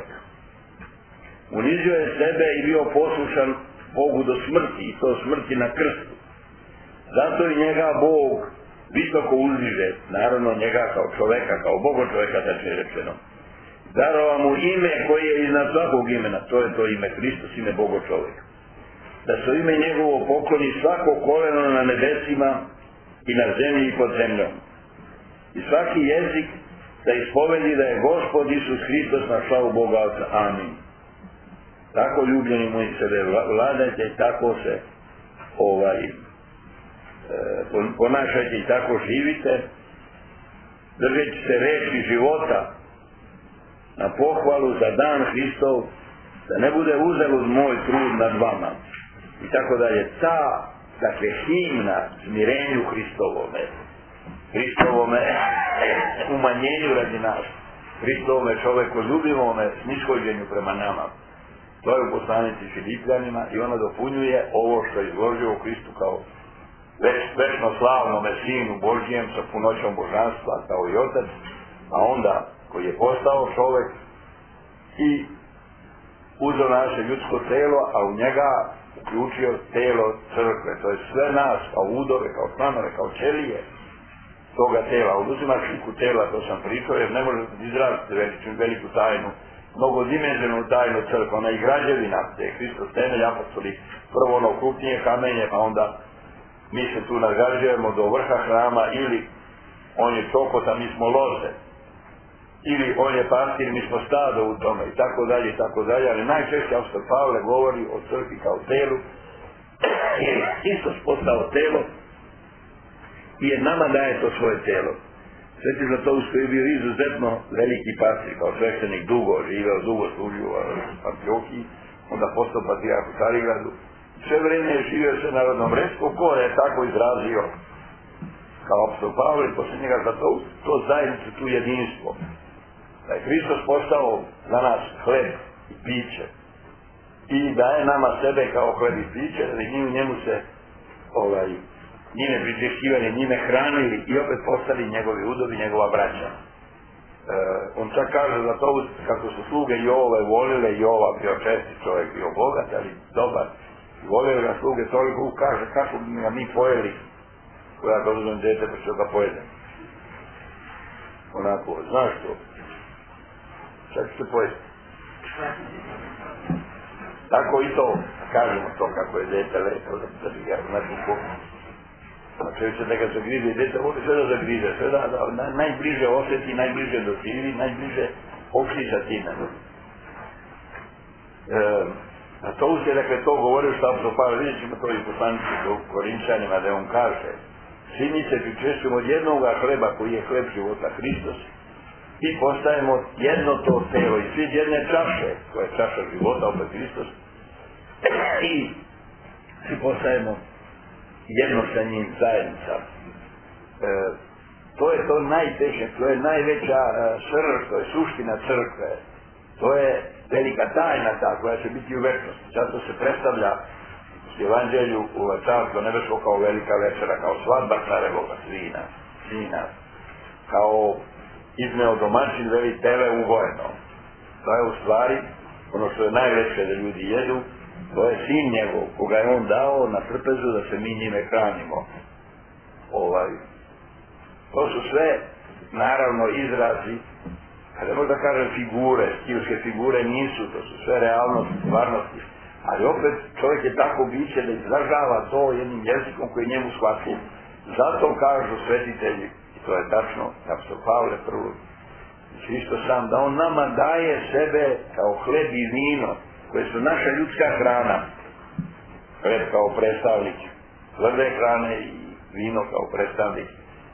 Unizio je sebe i bio poslušan Bogu do smrti, i to smrti na krstu. Zato i njega Bog visoko uzdiže, naravno njega kao čovjeka, kao Bogo čovjeka, da je rečeno. Darova mu ime koje je iznad svakog imena, to je to ime Hristos, ime Bogo čovjeka. Da se ime njegovo pokloni svako koleno na nebesima i na zemlji i pod zemljom. I svaki jezik da ispovedi da je Gospod Isus Hristos na slavu Boga Oca. Amin. Tako ljubljeni moji sebe vladajte i tako se ovaj, e, ponašajte i tako živite, držeći se reči života na pohvalu za dan Hristov, da ne bude uzalud moj trud nad vama. I tako dalje. Ta, dakle, himna smirenju Hristovome, Hristovome umanjenju radi nas, Hristovome čovekoljubivome snishođenju prema nama. To je u poslanici Filipljanima i ona dopunjuje ovo što je izložio u Hristu kao već, večno slavnome Sinu Božjem sa punoćom božanstva kao i Otac, a onda koji je postao čovjek i uzeo naše ljudsko telo, a u njega uključio telo crkve, to je sve nas kao udove, kao članove, kao ćelije toga tela. Oduzima sliku tela, to sam pričao, jer ne možete izraziti veličinu, veliku tajnu, mnogodimenzionalnu tajnu crkve, ona i građevina, te je Hristos temelj, apostoli, prvo ono krupnije kamenje, pa onda mi se tu nagrađujemo do vrha hrama ili on je čokota, mi smo loze. ili on je pastir, mi smo stado u tome i tako dalje i tako dalje, ali najčešće apostol Pavle govori o crkvi kao telu, jer Hristos postao telo i je nama daje to svoje telo. Sveti Zlatoust koji je bio izuzetno veliki pastir, kao sveštenik, dugo živeo, dugo služio u Antiohiji, onda postao patrijarh u Carigradu. Sve vreme je živio se narodnom Reskom, ko je tako izrazio kao apostol Pavle i poslije njega Zlatoust, to zajednicu, tu jedinstvo. Da je Hristos postao za nas hleb i piće i daje nama sebe kao hleb i piće, da bi njim, njemu se ovaj, njime pričešćivali, njime hranili i opet postali njegovi udovi, njegova braća. E, on čak kaže za to kako su sluge Jove volile, Jova bio česti čovjek, bio bogat, ali dobar. I volio ga sluge toliko, kaže kako bi ga mi pojeli, koja ga uzmem dete pa što ga pojedem. Onako, znaš to? Šta će se pojesti? Tako i to, kažemo to kako je dete lepo, da bi ga znači pojeli. A čovjek će da ga zagrize i dete voli sve da zagrize, sve da, da na, najbliže osjeti, najbliže doživi, najbliže okšiša time. E, a to uz je, dakle, to govorio što apostol Pavle, vidjet ćemo to i poslanici u Korinčanima, da on kaže, svi mi se pričešćujemo od jednoga hleba koji je hleb života Hristos i postajemo jedno to telo i svi jedne čaše, koja je čaša života, opet Hristos, i svi postajemo jedno sa njim zajednica. E, to je to najteže, to je najveća e, srž, to je suština crkve. To je velika tajna ta koja će biti u večnosti. Zato se predstavlja u Evanđelju u Carstvo nebesko kao velika večera, kao svadba carevoga svina, sina, kao izneo domaćin veli tele uvojeno. To je u stvari ono što je najveće da ljudi jedu, to je sin njegov, koga je on dao na trpezu da se mi njime hranimo. Ovaj. To su sve, naravno, izrazi, kada možda kažem figure, stilske figure nisu, to su sve realnosti, stvarnosti. Ali opet čovjek je tako biće da izražava to jednim jezikom koji je njemu shvatljiv. Zato kažu svetitelji, i to je tačno, apostol Pavle prvo, isto sam, da on nama daje sebe kao hleb i vino, koje su naša ljudska hrana, hleb kao predstavnik tvrde hrane i vino kao predstavnik e,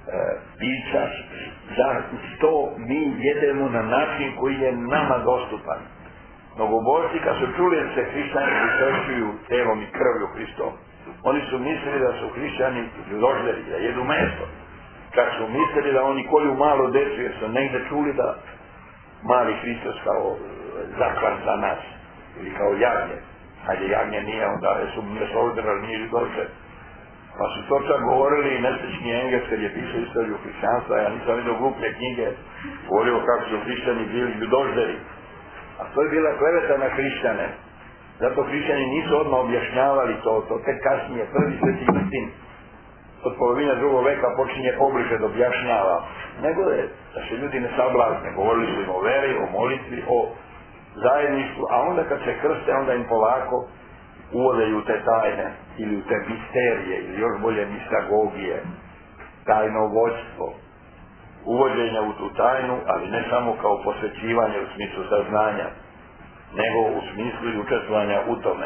pića, da to mi jedemo na način koji je nama dostupan. Mnogobožci kad su čuli da se hrišćani pričešćuju telom i krvlju Hristom, oni su mislili da su hrišćani ložderi, da jedu meso. Kad su mislili da oni kolju malo decu, jer su negde čuli da mali Hristos kao zaklan za nas, ili kao jagnje. Hajde, jagnje nije, onda su mesožderi, nije dođe. Pa su to čak govorili i nesrećni Engels, kad je pisao istoriju hrišćanstva, ja nisam vidio gluplje knjige, govorio kako su hrišćani bili ljudožderi. A to je bila kleveta na hrišćane. Zato hrišćani nisu odmah objašnjavali to, to tek kasnije, prvi sveti Justin, od polovine drugog veka počinje pobliže da objašnjava. Nego je, da se ljudi ne sablazne, govorili su im o veri, o molitvi, o zajedništvu, a onda kad se krste, onda im polako uvode u te tajne, ili u te misterije, ili još bolje mistagogije, tajno vođstvo, uvođenja u tu tajnu, ali ne samo kao posvećivanje u smislu saznanja, nego u smislu i učestvovanja u tome.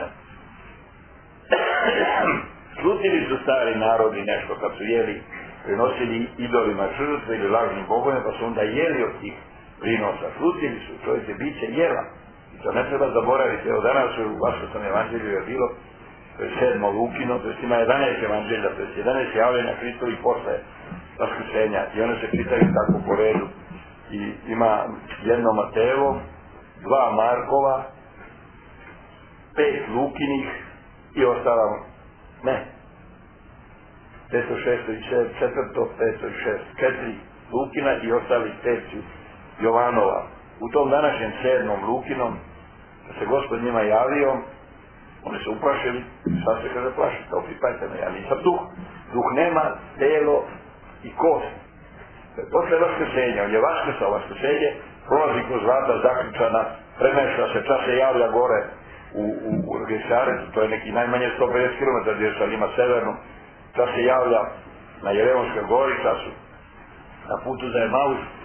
Slutili su stari narodi nešto kad su jeli, prinosili idolima žrtve ili lažnim bogovima, pa su onda jeli od tih prinosa. Slutili su, čovjek je biće jela. I to ne treba zaboraviti. Evo danas u vašem evanđelju je bilo, to je sedmo Lukino, to je ima jedanaest evanđelja, to je jedanaest javljenja Hristovi posle vaskrsenja. I one se čitaju tako po redu. I ima jedno Matejevo, dva Markova, pet Lukinih i ostalo, ne, peto, šesto i šest, četvrto, peto i šest, četiri Lukina i ostali pet Jovanova. U tom današnjem sedmom Lukinom, da se Gospod njima javio, oni su uplašili, šta se kaže plaši, kao pripajte me, ja nisam duh. Duh nema telo i kost. Posle vaskrsenja, on je vaskrsao vaskrsenje, prolazi kroz vrata zaključana, premešta se, čas se javlja gore u, u, u Gesarecu, to je neki najmanje sto pedeset kilometara od Jerusalima severno, čas se javlja na Jerevonskoj gori, času na putu za Emaus,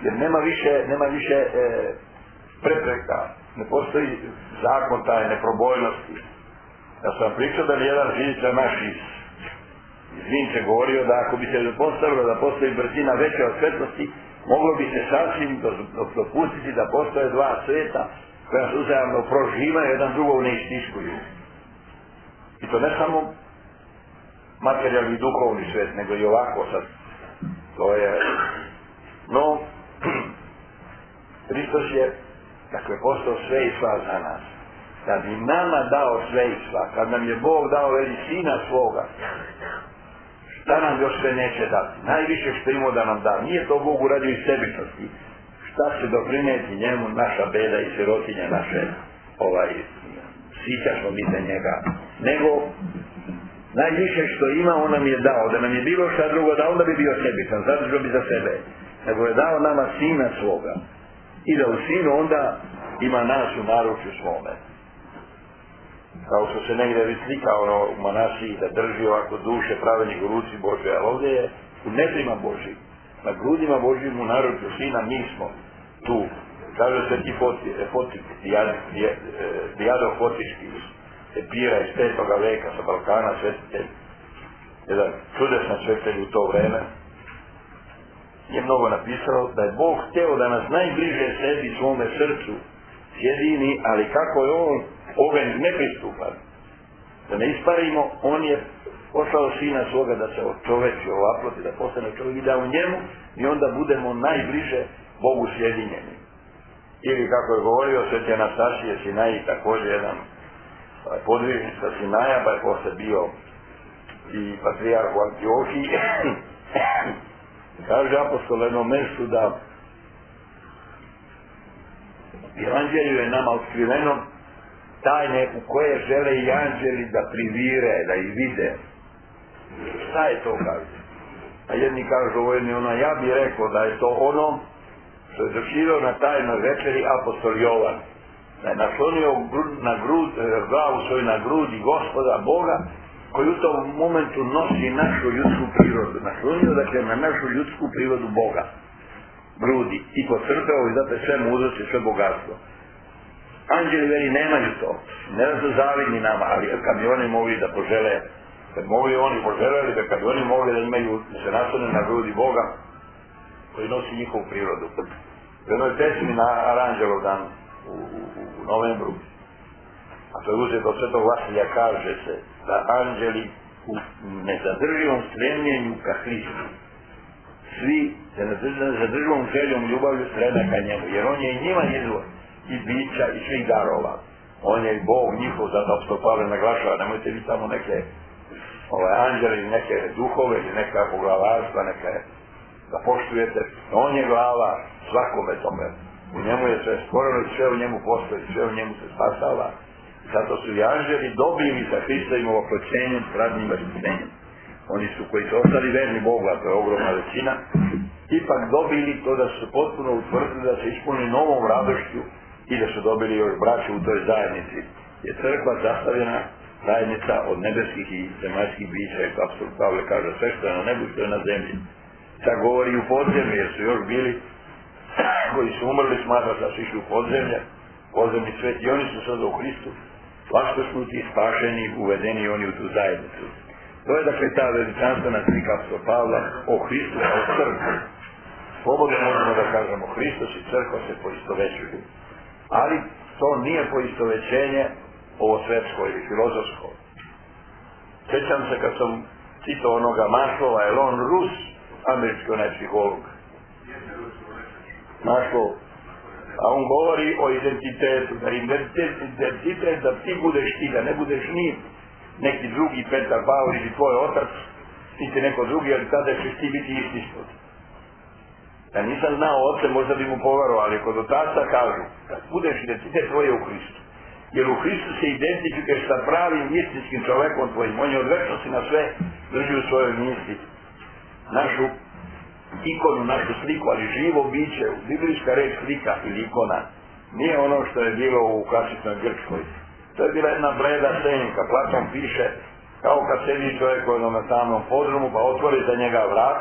jer nema više, nema više e, prepreka, ne postoji zakon taj neprobojnosti. Ja sam pričao da je jedan živica naš iz, iz Vinče govorio da ako bi se postavilo da postoji brzina veća od svetlosti, moglo bi se sasvim dopustiti da postoje dva sveta koja se uzajamno proživaju, jedan drugog ne istiskuju. I to ne samo materijalni i duhovni svet, nego i ovako sad. To je... No, Hristos je, dakle, postao sve i sva za nas. Da bi nama dao sve i sva, kad nam je Bog dao veli Sina svoga, šta nam još sve neće dati? Najviše što imao da nam da. Nije to Bog uradio iz sebičnosti. Šta će doprineti njemu naša beda i sirotinja naše, ovaj, sića smo mi za njega. Nego, najviše što ima, on nam je dao. Da nam je bilo šta drugo da, onda bi bio sebičan, zadržao bi za sebe. Nego je dao nama Sina svoga. I da u Sinu onda ima nas u naručju svome. Kao što se negdje vi slika ono u monasiji da drži ovako duše pravednih u ruci Božje, ali ovdje je u nebrima Božji, na grudima Božjim u naručju Sina mi smo tu. Kaže se ti Fotik, Dijado Fotički, Epira iz petoga veka sa Balkana, svetitelj, jedan čudesan svetitelj u to vreme, je mnogo napisao da je Bog hteo da nas najbliže sebi svome srcu sjedini, ali kako je on ogen nepristupan, da ne isparimo, on je poslao Sina svoga da se očoveči, ovaploti, da postane čovjek i da u njemu i onda budemo najbliže Bogu sjedinjeni. Ili kako je govorio Sveti Anastasije Sinaji, također jedan podvižnik sa Sinaja, pa je posle bio i patrijarh u Antiohiji. Kaže apostol jednom mjestu da evanđelju je nama otkriveno tajne u koje žele i anđeli da privire, da ih vide. Šta je to, kaže? A jedni kažu ovo jedni ono, ja bih rekao da je to ono što je doživio na tajnoj večeri apostol Jovan. Da je naslonio na grud, glavu svoju na grudi Gospoda Boga, koji u tom momentu nosi našu ljudsku prirodu. Naslonio, dakle, na našu ljudsku prirodu Boga. Grudi. I pocrpeo i zato sve mudrosti, sve bogatstvo. Anđeli veli nemaju to. Ne da su zavidni nama, ali kad bi oni mogli da požele, kad mogli oni poželeli, da kad bi oni mogli da imaju, da se naslone na grudi Boga, koji nosi njihovu prirodu. U jednoj pesmi na Aranđelov dan u, u, u novembru, a to je uzeto od Svetog Vasilja, kaže se da anđeli u nezadrživom stremljenju ka Hristu, svi se nezadrživom željom ljubavlju streme ka njemu, jer on je i njima izvor i bića i svih darova. On je i Bog njihov, zato apostol Pavle naglašava, nemojte vi tamo neke ovaj, anđeli, neke duhove ili neka poglavarstva, neke da poštujete. On je glava svakome tome. U njemu je sve stvoreno i sve u njemu postoji, sve u njemu se spasava. Zato su i anđeli dobili sa Hristovim ovoploćenjem, stradnim vaštenjem. Oni su koji su ostali verni Bogu, a to je ogromna većina, ipak dobili to da su potpuno utvrdili da se ispunili novom radošću i da su dobili još braću u toj zajednici. Je crkva zastavljena zajednica od nebeskih i zemaljskih bića, kao apostol Pavle kaže, sve što je na nebu, što je na zemlji. Čak govori u podzemlju, jer su još bili koji su umrli, smatra da su išli u podzemlje, podzemni svet, i oni su sada u Hristu, vaskrsnuti, spašeni, uvedeni oni u tu zajednicu. To je dakle ta veličanstvena slika apostola Pavla o Hristu, o crkvi. Slobodno možemo da kažemo, Hristos i crkva se poistovećuju. Ali to nije poistovećenje ovo svetsko ili filozofsko. Sjećam se kad sam čitao onoga Maslova, je on Rus, američki onaj psiholog. Maslov. A on govori o identitetu, da identitet da ti budeš ti, da ne budeš ni neki drugi Petar Bauer ili tvoj otac, niti neko drugi, ali tada ćeš ti biti istinstven. Ja nisam znao oce, možda bi mu poverovao, ali kod otaca kažu, kad budeš identitet tvoj je u Hristu. Jer u Hristu se identifikuješ sa pravim istinskim čovekom tvojim. On je od večnosti na sve drži u svojoj misli. Našu ikonu, našu sliku, ali živo biće, biblijska reč slika ili ikona, nije ono što je bilo u klasičnoj Grčkoj. To je bila jedna bleda senka. Platon piše kao kad sedi čovjek u jednom tamnom podrumu, pa otvori za njega vrata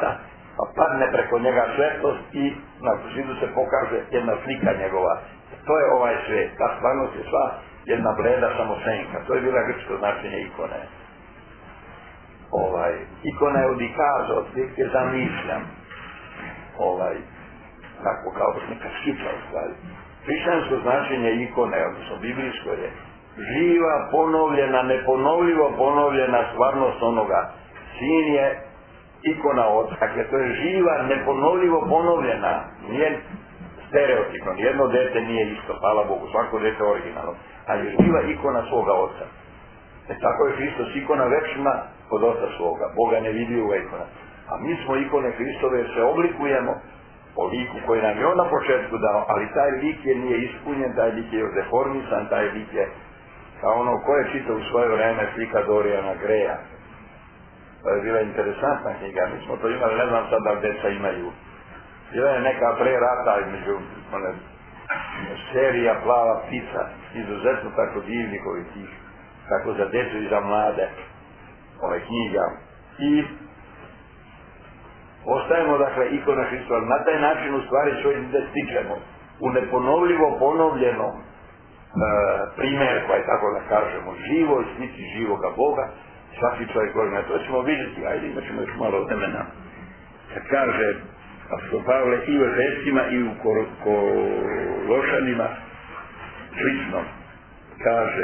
pa padne preko njega svetlost i na zidu se pokaže jedna slika njegova. To je ovaj svijet, ta stvarnost je sva jedna bleda samosenka. To je bila grčko značenje ikone. Ovaj, ikona je od ikaza, od slike zamišljam. Ovaj, tako kao neka skica u stvari. Hrišćansko značenje ikone, odnosno biblijsko je živa, ponovljena, neponovljivo ponovljena stvarnost onoga. Sin je ikona oca, dakle to je živa, neponovljivo ponovljena, nije stereotipno, jedno dete nije isto, hvala Bogu, svako dete je originalno, ali je živa ikona svoga oca. E tako je Hristos ikona večna od oca svoga, Boga nevidljiva ikona. A mi smo ikone Hristove jer se oblikujemo po liku koji nam je on na početku dao, ali taj lik je nije ispunjen, taj lik je deformisan, taj lik je kao ono ko je čitao u svoje vreme slika Dorijana Greja. To je bila interesantna knjiga, mi smo to imali, ne znam sada gdje se imaju. Bila je neka pre rata između one, serija Plava ptica, izuzetno tako divnih ovih tih, tako za djecu i za mlade, ove knjiga. I ostajemo, dakle, ikona Hristova, na taj način u stvari što ide stičemo u neponovljivo ponovljenom e, primjer, pa je tako da kažemo, živoj slici živoga Boga, svaki čovjek koji na to ćemo vidjeti, ajde imat ćemo još malo vremena. Kad kaže apostol Pavle i u Efescima i u Kološanima slično, kaže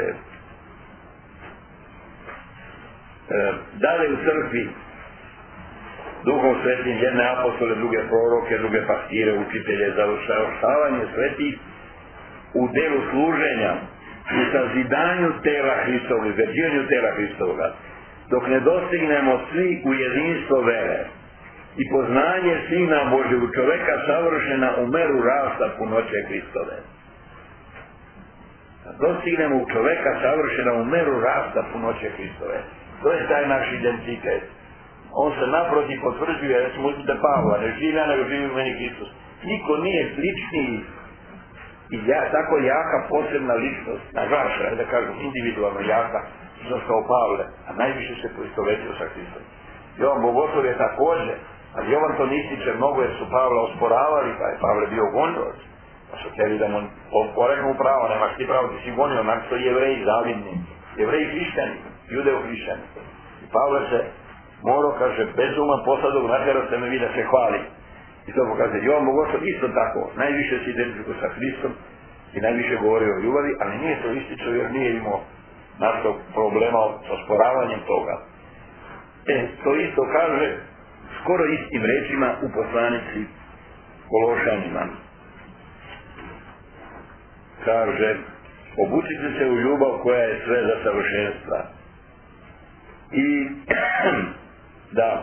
e, dalje u crkvi Duhom Svetim jedne apostole, druge proroke, druge pastire, učitelje, završavanje svetih u delu služenja, u sazidanju tela Hristovog, u izgrađivanju tela Hristovoga, dok ne dostignemo svi u jedinstvo vere i poznanje Sina Božjeg čoveka savršena u meru rasta punoće Hristove. Dostignemo u čoveka savršena u meru rasta punoće Hristove. To je taj naš identitet. On se naprotiv potvrđuje, recimo uzmite Pavla, ne živi ja, nego živi u meni Hristos. Niko nije sličniji i ja, tako jaka posebna ličnost, naglašena, da kažem, individualno jaka, što kao Pavle, a najviše se poistovetio sa Hristom. Jovan Bogoslov je također, ali Jovan to nističe mnogo jer su Pavla osporavali, pa je Pavle bio gonilac. Pa su htjeli da mu poreknu pravo, nemaš ti pravo, ti si gonio, nam su jevreji zavidni, jevreji hrišćani, judeo hrišćani. I Pavle se morao, kaže, bezuman posadog natjerao me vi da se hvali. I to pokazuje, Jovan Bogoslov isto tako, najviše se identifikuje sa Hristom i najviše govori o ljubavi, ali nije to ističao jer nije imao našto problema s osporavanjem toga. E, to isto kaže skoro istim rečima u poslanici Kološanima. Kaže, obučite se u ljubav koja je sve za savršenstva. I da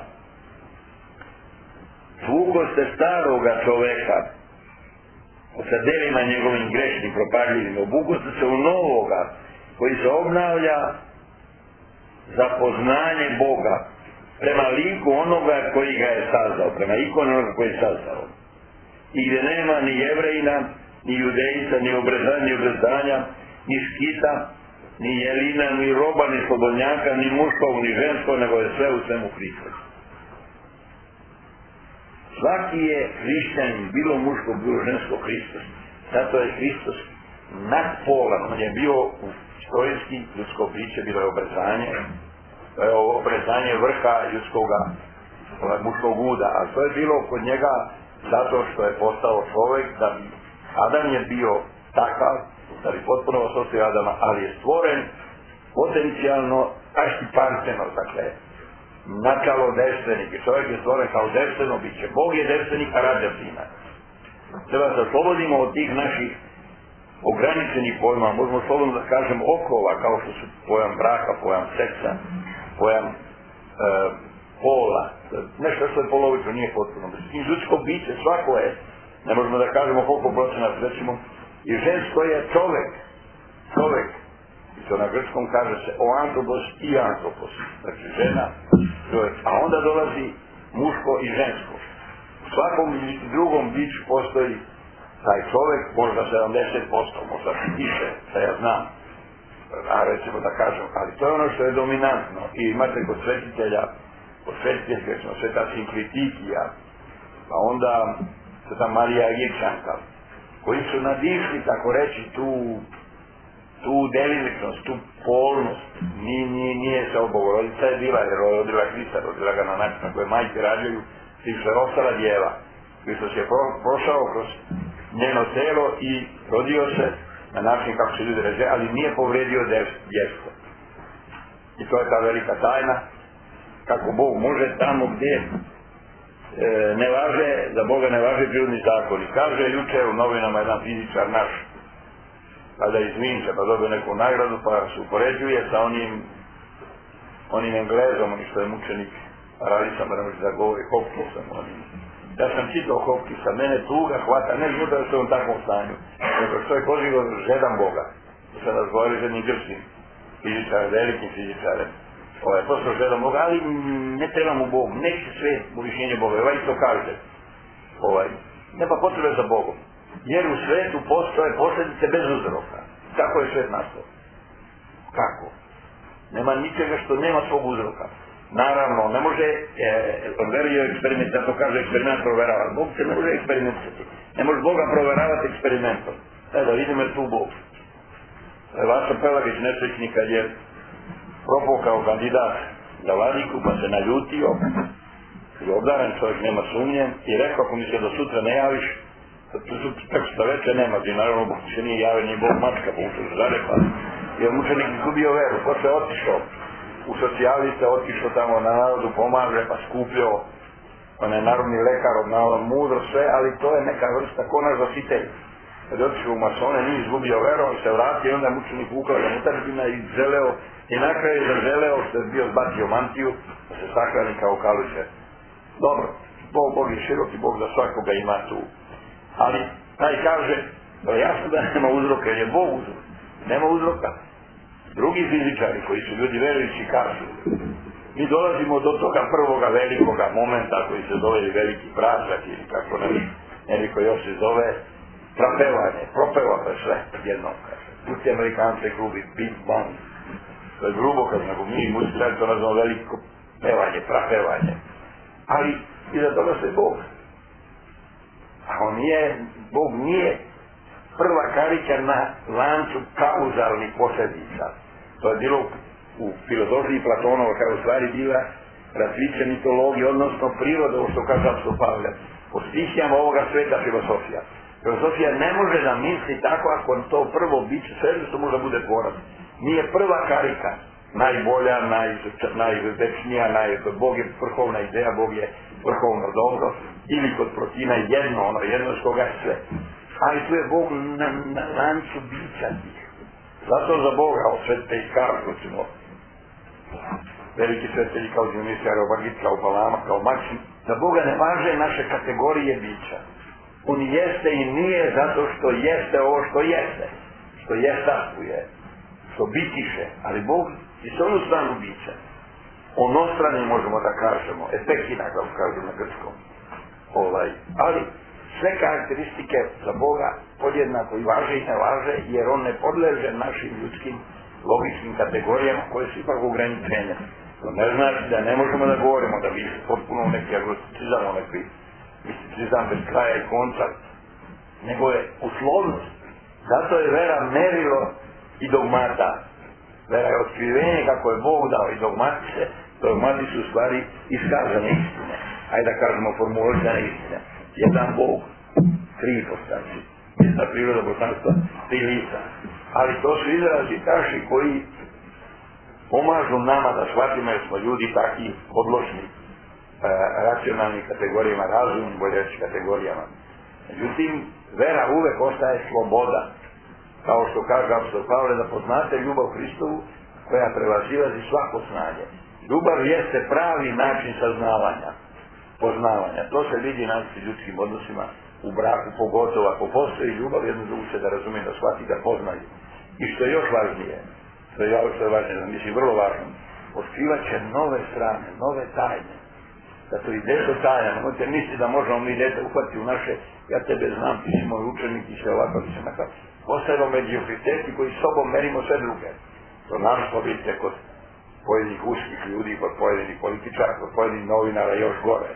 svukoste staroga čoveka sa delima njegovim grešnim, propadljivim, obukoste se u novoga koji se obnavlja za poznanje Boga prema liku onoga koji ga je sazdao, prema ikonu onoga koji je sazdao. I gdje nema ni jevrejina, ni judejca, ni obrezanja, ni obrezanja, ni skita, ni jelina, ni roba, ni slobodnjaka, ni muškog, ni ženskog, nego je sve u svemu Hristu. Svaki je hrišćanin, bilo muško, bilo žensko Hristos. Zato je Hristos nad pola, on je bio u istorijski ljudsko biće, bilo je obrezanje, obrezanje vrha ljudskoga, muškog uda, a to je bilo kod njega zato što je postao čovjek, da bi Adam je bio takav, da bi potpuno osvojio Adama, ali je stvoren potencijalno aštiparseno, dakle, načalo devstvenik, i čovjek je stvoren kao devstveno biće. Bog je devstvenik, a rađa sina. Treba se oslobodimo od tih naših ograničenih pojma, možemo slobodno da kažem okova, kao što su pojam braka, pojam seksa, pojam e, pola, nešto što je polovično, nije potpuno. Međutim, ljudsko biće, svako je, ne možemo da kažemo koliko procenat, recimo, i žensko je čovek, čovek, i to na grčkom kaže se o antropos i antropos, znači žena, čovjek, a onda dolazi muško i žensko. U svakom drugom biću postoji taj čovjek, možda sedamdeset posto, možda više, da ja znam, a recimo da kažem, ali to je ono što je dominantno. I imate kod svetitelja, kod svetitelja, recimo sveta Sinkritikija, pa onda Sveta Marija Egipćanka, koji su nadišli, tako reći, tu tu delimičnost, tu polnost. Nije, nije, nije se Bogorodica je bila, jer je rodila Hrista, rodila ga na način na koje majke rađaju, i što je ostala djeva. Hristos je pro, prošao kroz njeno telo i rodio se na način kako se ljudi reže, ali nije povredio djevstvo. I to je ta velika tajna, kako Bog može tamo gdje e, ne važe, za Boga ne važe prirodni zakoni. Kaže jučer u novinama jedan fizičar naš, kada iz Vinča pa dobio neku nagradu, pa se upoređuje sa onim onim Englezom, onim što je mučenik paralisan, da ne može da govori, Hopkinsom, onim. Ja sam čitao Hopkinsa, mene tuga hvata, ne znam da se u takvom stanju, nego što je pozivo žedan Boga. To se razgovaraju s jednim grčkim fizičarem, velikim fizičarem. Ovaj, postao žedan Boga, ali ne treba mu Bog, neće sve u višenje Boga, ovaj to kaže. Ovaj, nema potrebe za Bogom. Jer u svetu postoje posljedice bez uzroka. Tako je svet nastao. Kako? Nema ničega što nema svog uzroka. Naravno, ne može, e, on veruje eksperiment, da to kaže eksperiment proverava. Bog se ne može eksperimentirati. Ne može Boga proveravati eksperimentom. Sada vidimo je tu Bog. Vaša Pelagić nesrećnik kad je propao kao kandidat za vladiku, pa se naljutio, i obdaren čovjek, nema sumnje, i rekao, ako mi se do sutra ne javiš, tako što večer nema, i naravno Bog se nije javio, nije Bog mačka, Bog se zarepa, jer mučenik izgubio veru, ko se otišao u socijaliste, otišao tamo na narodu, pomaže, pa skupljao, on je narodni lekar, od naroda mudro sve, ali to je neka vrsta konaš za sitelj. Kad je otišao u masone, nije izgubio veru, on se vratio i onda je mučenik ukao za mutažbina i želeo, i na kraju je zaželeo, što je bio zbacio mantiju, da se sahrani kao kaluće. Dobro, Bog, Bog je široki, Bog za svakoga ima tu. Ali taj kaže, to je jasno da nema uzroka, jer je Bog uzrok. Nema uzroka. Drugi fizičari koji su ljudi verujući kažu, mi dolazimo do toga prvoga velikoga momenta koji se zove veliki prazak ili kako neko još se zove, prapevanje, propevanje sve jednom kaže. Pusti Amerikance grubi Big Bang. To je grubo kad nego mi muzičari to nazvamo veliko pevanje, prapevanje. Ali iza toga se Bog. A on nije, Bog nije prva karika na lancu kauzalnih posljedica. To je bilo u filozofiji Platonova, kada u stvari bila različna mitologija, odnosno priroda, ovo što kaže apostol Pavle. Po stihijama ovoga sveta filosofija. Filosofija ne može da misli tako ako to prvo biće, sve što može bude tvorac. Nije prva karika najbolja, naj, največnija, naj, Bog je vrhovna ideja, Bog je vrhovno dobro, ili kod protina jedno, ono jedno s koga je sve. Ali tu je Bog na, na lancu bića tih. Zato za Boga, od svete i Karl, recimo, veliki svete kao Dionisia Areopagit, kao Palama, kao Maksim, za Boga ne važe naše kategorije bića. On jeste i nije zato što jeste ovo što jeste, što jestastuje, što bitiše, ali Bog i s onu stranu bića. Onostrani možemo da kažemo, efektina, kao kažu na grčkom. Ovaj, ali sve karakteristike za Boga podjednako i važe i ne važe, jer on ne podleže našim ljudskim logičkim kategorijama koje su ipak ograničenja. To ne znači da ne možemo da govorimo, da bi potpuno neki agnosticizam, neki misticizam bez kraja i konca, nego je uslovnost. Zato je vera merilo i dogmata. Vera je otkrivenje kako je Bog dao i dogmati se, dogmati su u stvari iskazane istine. Ajde da kažemo formulisane istine. Jedan Bog, tri postaci, jedna priroda božanstva, tri lica. Ali to su izrazi taši koji pomažu nama da shvatimo jer smo ljudi takvi podložni e, racionalnim kategorijama, razumnim bolje reći kategorijama. Međutim, vera uvek ostaje sloboda. Kao što kaže apostol Pavle, da poznate ljubav Hristovu koja prevazilazi svako znanje. Ljubav jeste pravi način saznavanja, poznavanja. To se vidi na ljudskim odnosima u braku, pogotovo ako postoji ljubav, jedno drugo se da razumije, da shvati, da poznaju. I što je još važnije, što je još važnije, da mislim vrlo važno, otkrivat će nove strane, nove tajne. Zato i deto tajna, nemojte misliti da možemo mi dete uhvatiti u naše, ja tebe znam, ti si moj učenik, ti si ovako, ti si onako. Postajemo mediokriteti koji sobom merimo sve druge. To našto vidite kod pojedinih uskih ljudi, kod pojedinih političara, kod pojedinih novinara još gore.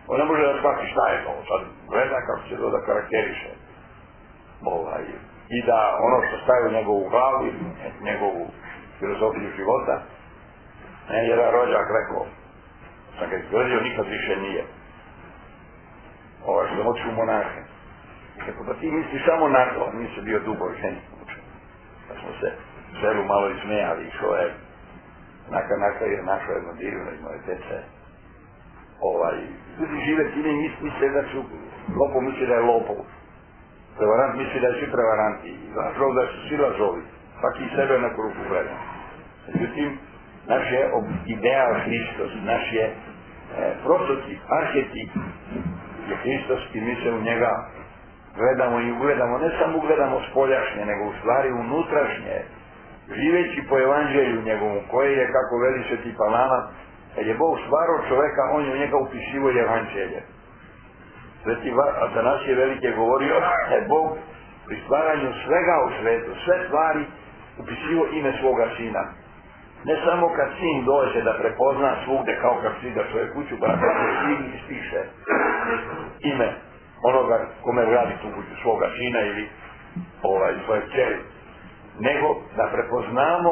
On ne može da shvati šta je to, sad gleda kako će to da karakteriše. Ovaj, i da ono što staje u njegovu glavu, njegovu filozofiju života, ne, jedan rođak rekao, sam ga izgledio, nikad više nije. Ovaj, što sam otišao u monahe. Rekao, pa ti misliš samo na to, nisu bio dugo ženi učen. Pa smo se selu malo izmejali, išao je, naka naka je našao jedno divno iz moje dece. Ovaj, ljudi žive time i misle da su, lopov misli da je lopov. Prevarant misli da je svi prevaranti, lažov da su svi lažovi, svaki sebe na ruku gleda. Međutim, naš je ideal Hristos, naš je e, prototip, arhetip je Hristos i mi se u njega gledamo i ugledamo, ne samo ugledamo spoljašnje, nego u stvari unutrašnje, živeći po evanđelju njegovom, koje je, kako veli Sveti Palama, kad je Bog stvarao čoveka, on je u njega upisivo evanđelje. Sveti Atanasije Veliki je govorio da je Bog pri stvaranju svega u svetu, sve stvari upisivo ime svoga sina. Ne samo kad sin dođe da prepozna svugde kao kad sida svoje kuću, pa da sin ispiše ime onoga kome radi tu kuću, svoga sina ili ovaj, svoje kćeri, nego da prepoznamo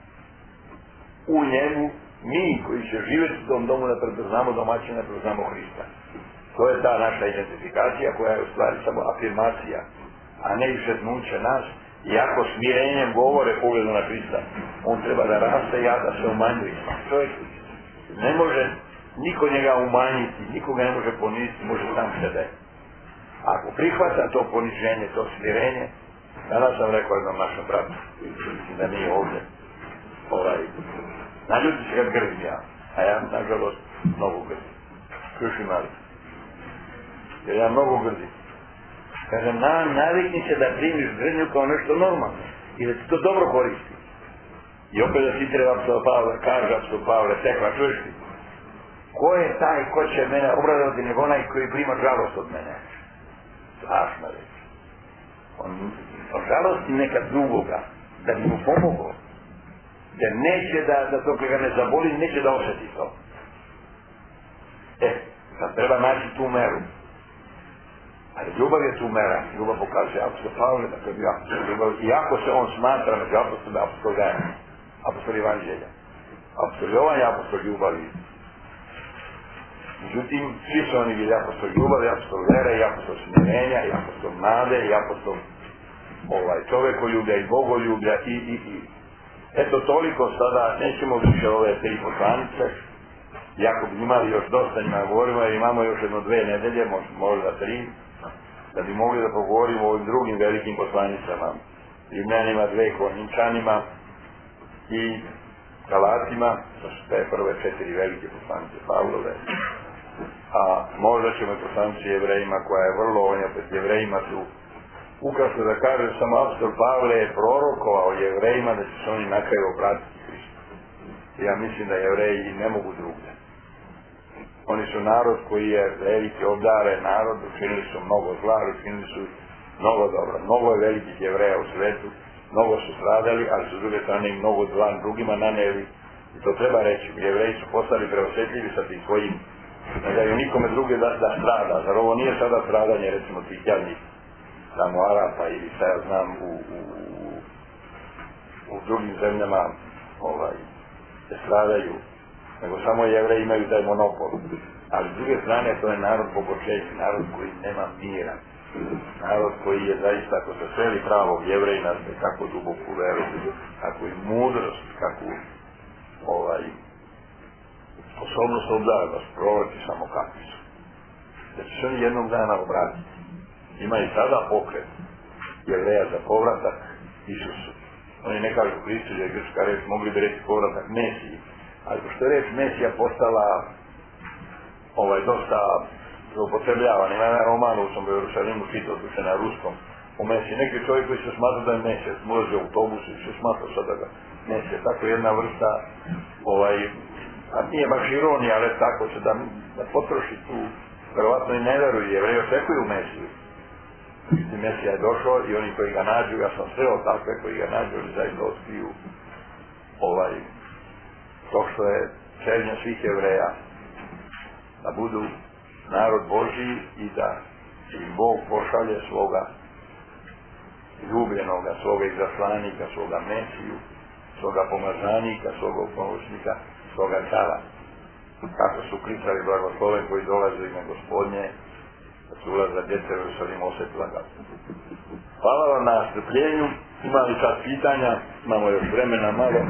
u njemu, mi koji će živjeti u tom domu, da prepoznamo domaćina, da prepoznamo Hrista. To je ta naša identifikacija koja je u stvari samo afirmacija, a ne išetnuće nas. Iako smirenjem govore pogledu na Hrista, on treba da raste, ja da se umanjuje. Čovjek ne može niko njega umanjiti, nikoga ne može poniziti, može sam sebe. Ako prihvata to poniženje, to smirenje, danas sam rekao jednom našem bratu, mislim da nije ovdje, ovaj, naljuti se kad grzim ja, a ja nažalost mnogo grzim. Slušaj mali, jer ja mnogo grzim. Kažem, na, navikni se da primiš grdnju kao nešto normalno i da ti to dobro koristi. I opet da si treba apostol Pavle, kaže apostol Pavle, tekla, čuješ ti? Ko je taj ko će mene obradovati nego onaj koji prima žalost od mene? Strašno reći. On, on žalosti nekad drugoga, da bi mu pomogao. Jer neće da, da to kada ga ne zaboli, neće da osjeti to. E, sad treba naći tu meru. Ali ljubav je tu mera, ljubav pokazuje apostol Pavle, da to je bio apostol ljubav, iako se on smatra među apostol, apostol vera, apostol evanđelja. Apostol Jovan je apostol ljubavi. Međutim, svi su oni bili apostol ljubavi, apostol vere, i apostol smirenja, i apostol nade, i apostol ovaj, čovekoljublja i bogoljublja i, i, i. Eto toliko sada, nećemo više ove tri poslanice, iako bi imali još dosta njima govorimo, jer imamo još jedno dve nedelje, možda tri, da bi mogli da pogovorimo o ovim drugim velikim poslanicama, Rimljanima, dve Korinčanima i Galatima, to su te prve četiri velike poslanice Pavlove. A možda ćemo i poslanici Jevrejima, koja je vrlo, on je opet Jevrejima tu, ukratko da kaže, samo apostol Pavle je prorokovao Jevrejima da će se oni na kraju obratiti Hristu. Ja mislim da Jevreji ne mogu drugdje. Oni su narod koji je veliki, obdaren narod, učinili su mnogo zla, učinili su mnogo dobro. Mnogo je velikih Jevreja u svetu, mnogo su stradali, ali su s druge strane i mnogo zla drugima naneli. I to treba reći, Jevreji su postali preosjetljivi sa tim svojim, ne daju nikome druge da, da strada. Zar ovo nije sada stradanje, recimo, tih jadnih samo Arapa ili šta ja znam u, u, u drugim zemljama ovaj, se stradaju, nego samo Jevreji imaju taj monopol. Ali s druge strane to je narod bogočeći, narod koji nema mira, narod koji je zaista, ako se sreli pravog Jevrejina, kako duboku veru, kako i mudrost, kako ovaj, sposobnost obdarenost, proroci samo kakvi su. Da će se oni jednog dana obratiti. Ima i sada pokret Jevreja za povratak Isusu. Oni ne kažu Hristu, jer je grčka reč, mogli bi reći povratak Mesiji. Ali pošto je reč Mesija postala ovaj, dosta upotrebljavana, ima jedan roman u sam u Jerusalimu čitao se na ruskom o Mesiji. Neki čovjek koji se smatra da je Mesija, ulazi u autobus i se smatra sada da Mesija. Tako jedna vrsta, ovaj, a nije baš ironija, ali tako se da, da potroši tu, verovatno i ne veruju, Jevreji očekuju Mesiju. Mesija je došao i oni koji ga nađu, ja sam sreo takve koji ga nađu, oni zaista otkriju ovaj, to što je čežnja svih Jevreja, da budu narod Božji i da im Bog pošalje svoga ljubljenoga, svoga izaslanika, svoga Mesiju, svoga pomazanika, svoga pomoćnika, svoga cara. Kako su klicali blagosloven koji dolaze u ime Gospodnje, kad su ulaza djeca u Jerusalim osjetila ga. Hvala vam na strpljenju, ima li sad pitanja, imamo još vremena malo.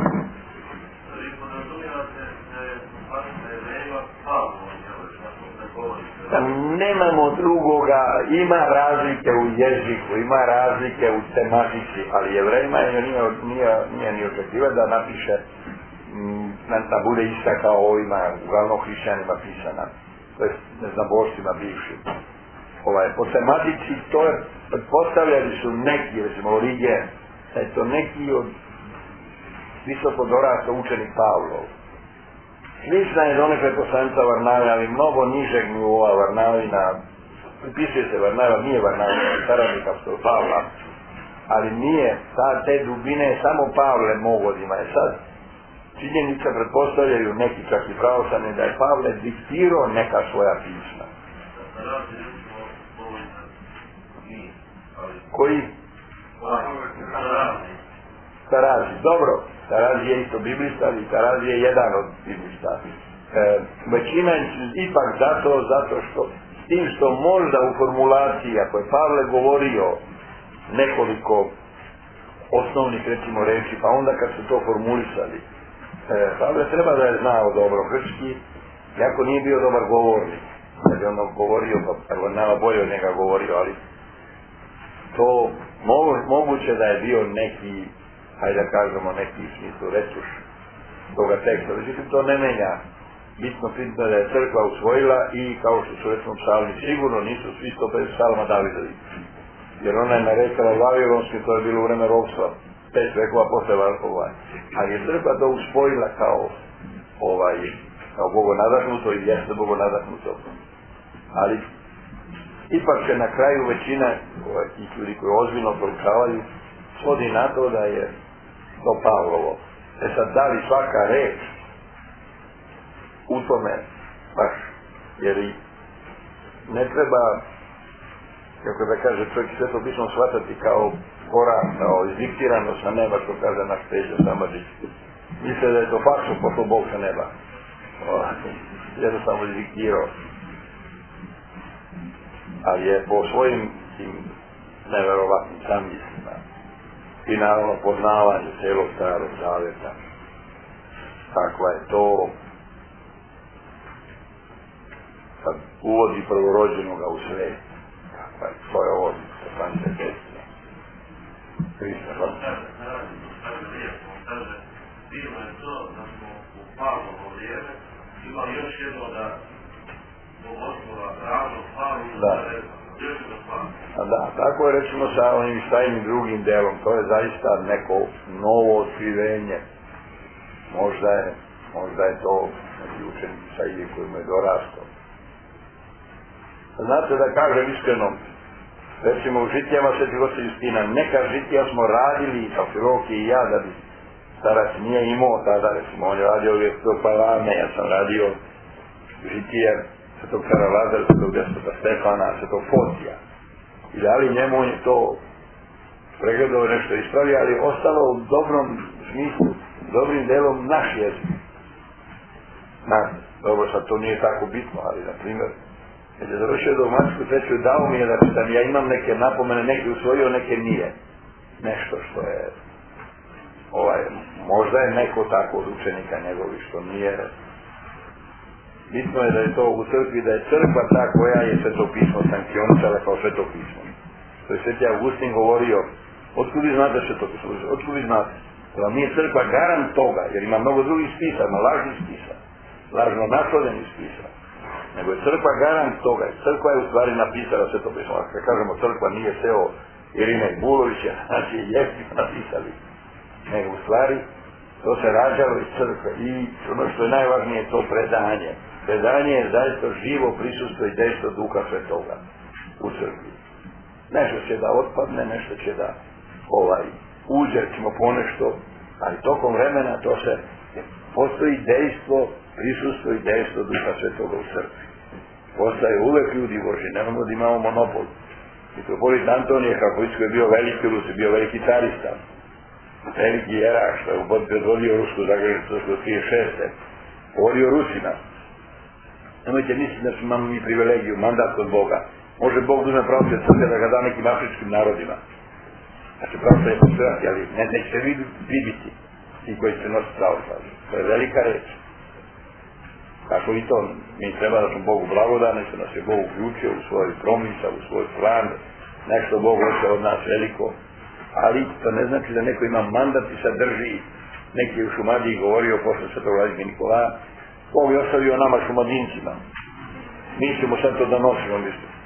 Nemamo drugoga, ima razlike u jeziku, ima razlike u tematici, ali Jevrejima nije, nije, nije ni očekivati da napiše, da bude ista kao ovima, uglavnom hrišćanima pisana, to je neznabošcima bivšim. Ovaj, po tematici to je, postavljali su neki, recimo Origen, da je to neki od visoko dorasta učenik Pavlov. Slična je donekle poslanica Varnave, ali mnogo nižeg nivoa Varnavina, pripisuje se Varnava, nije Varnavina, saradnik apostol Pavla, ali nije, ta, te dubine samo Pavle mogo da ima. Je sad, činjenica pretpostavljaju neki čak i pravoslavni da je Pavle diktirao neka svoja pisma. Koji? Tarazi, dobro, Tarazi je isto biblista, ali Tarazi je jedan od biblista. E, većina je ipak zato, zato što, s tim što možda u formulaciji, ako je Pavle govorio nekoliko osnovnih, recimo, reči, pa onda kad su to formulisali, e, Pavle treba da je znao dobro grčki, iako nije bio dobar govornik, kad je ono govorio, pa evo nama bolje od njega govorio, ali to moguće da je bio neki, hajde da kažemo, neki smislu retuš toga teksta. Međutim, to ne menja. Bitno pitno da je crkva usvojila i kao što su recimo psalmi, sigurno nisu svi sto pedeset psalma Davidovi. Jer ona je narekala Vavilonski, to je bilo u vreme ropstva, pet vekova posle ovaj. Ali je crkva to usvojila kao ovaj, kao Bogo nadahnuto i jeste Bogo nadahnuto. Ali ipak se na kraju većina ovaj, tih ljudi koji ozbiljno proučavaju svodi na to da je to Pavlovo. E sad, da li svaka reč u tome baš, jer i ne treba, kako da kaže čovjek, sve to pismo shvatati kao Koran, kao izdiktirano sa neba, što kaže naš Peđa Samardžić. Misle da je to faksu poslao Bog sa neba. Jednostavno izdiktirao. Ali je po svojim tim neverovatnim zamislima i naravno poznavanje celog starog zaveta. Kakva je to kad uvodi prvorođenoga u svet. Kakva je to je ovo stefanice desne. Hrista, hvala. Bilo je to da smo u Pavlovo vrijeme imali još jedno da zbog osnova ravnog Pavlu da je još jedno Pavlu. A da, tako je recimo sa onim stajnim drugim delom, to je zaista neko novo otkrivenje. Možda je, možda je to neki učenik sa ili kojima je dorastao. Znate da kažem iskreno, recimo u žitijama Sveti Gospe Justina, neka žitija smo radili, Afiloki i ja, da bi starac nije imao tada, recimo on je radio uvijek to Palame, ja sam radio žitije Svetog cara Lazara, Svetog despota Stefana, Svetog Fotija. I da li njemu on je to pregledao nešto ispravio, ali ostalo u dobrom smislu, dobrim delom naš jezik. Na, dobro, sad to nije tako bitno, ali na primjer, kad je završio dogmatsku treću, dao mi je da pitam, ja imam neke napomene, neke usvojio, neke nije. Nešto što je, ovaj, možda je neko tako od učenika njegovi, što nije. Bitno je da je to u crkvi, da je crkva ta koja je Sveto pismo sankcionisala kao Sveto pismo. To je Sveti Augustin govorio, otkud vi znate Sveto pismo, otkud vi znate? Da vam nije crkva garant toga, jer ima mnogo drugih spisa, ima lažnih spisa, lažno naslovljenih spisa. Nego je crkva garant toga, crkva je u stvari napisala Sveto pismo. Ako kažemo crkva nije seo Irina i Bulovića, znači jefti napisali. Nego u stvari to se rađalo iz crkve i ono što je najvažnije to predanje. Predanje je zaista živo prisustvo i dejstvo Duha Svetoga u crkvi. Nešto će da otpadne, nešto će da ovaj, uđe, ćemo ponešto, ali tokom vremena to se postoji dejstvo, prisustvo i dejstvo Duha Svetoga u crkvi. Ostaju uvek ljudi Boži, nemamo da imamo monopol. Mitropolit Antonije Hrapojsko je bio veliki Rus, je bio veliki carista. Veliki jerarh, što je predvodio Rusku zagranicu do trideset šeste. Govorio Rusima. Nemojte misliti da imamo mi privilegiju, mandat od Boga. Može Bog dužan pravoslavlje crkve da ga da nekim afričkim narodima. Znači pravoslavlje je postojati, ali ne, nećete vi vidjeti ti koji se nosi pravoslavlje. To je velika reč. Kako i to, mi treba da smo Bogu blagodani, što nas je Bog uključio u svoj promisao, u svoj plan, nešto Bog hoće od nas veliko, ali to ne znači da neko ima mandat i sad drži, neki u Šumadiji govorio posle Svetog Vladimira Nikolaja, Bog je ostavio nama Šumadincima, mi ćemo sad to da nosimo, mislim.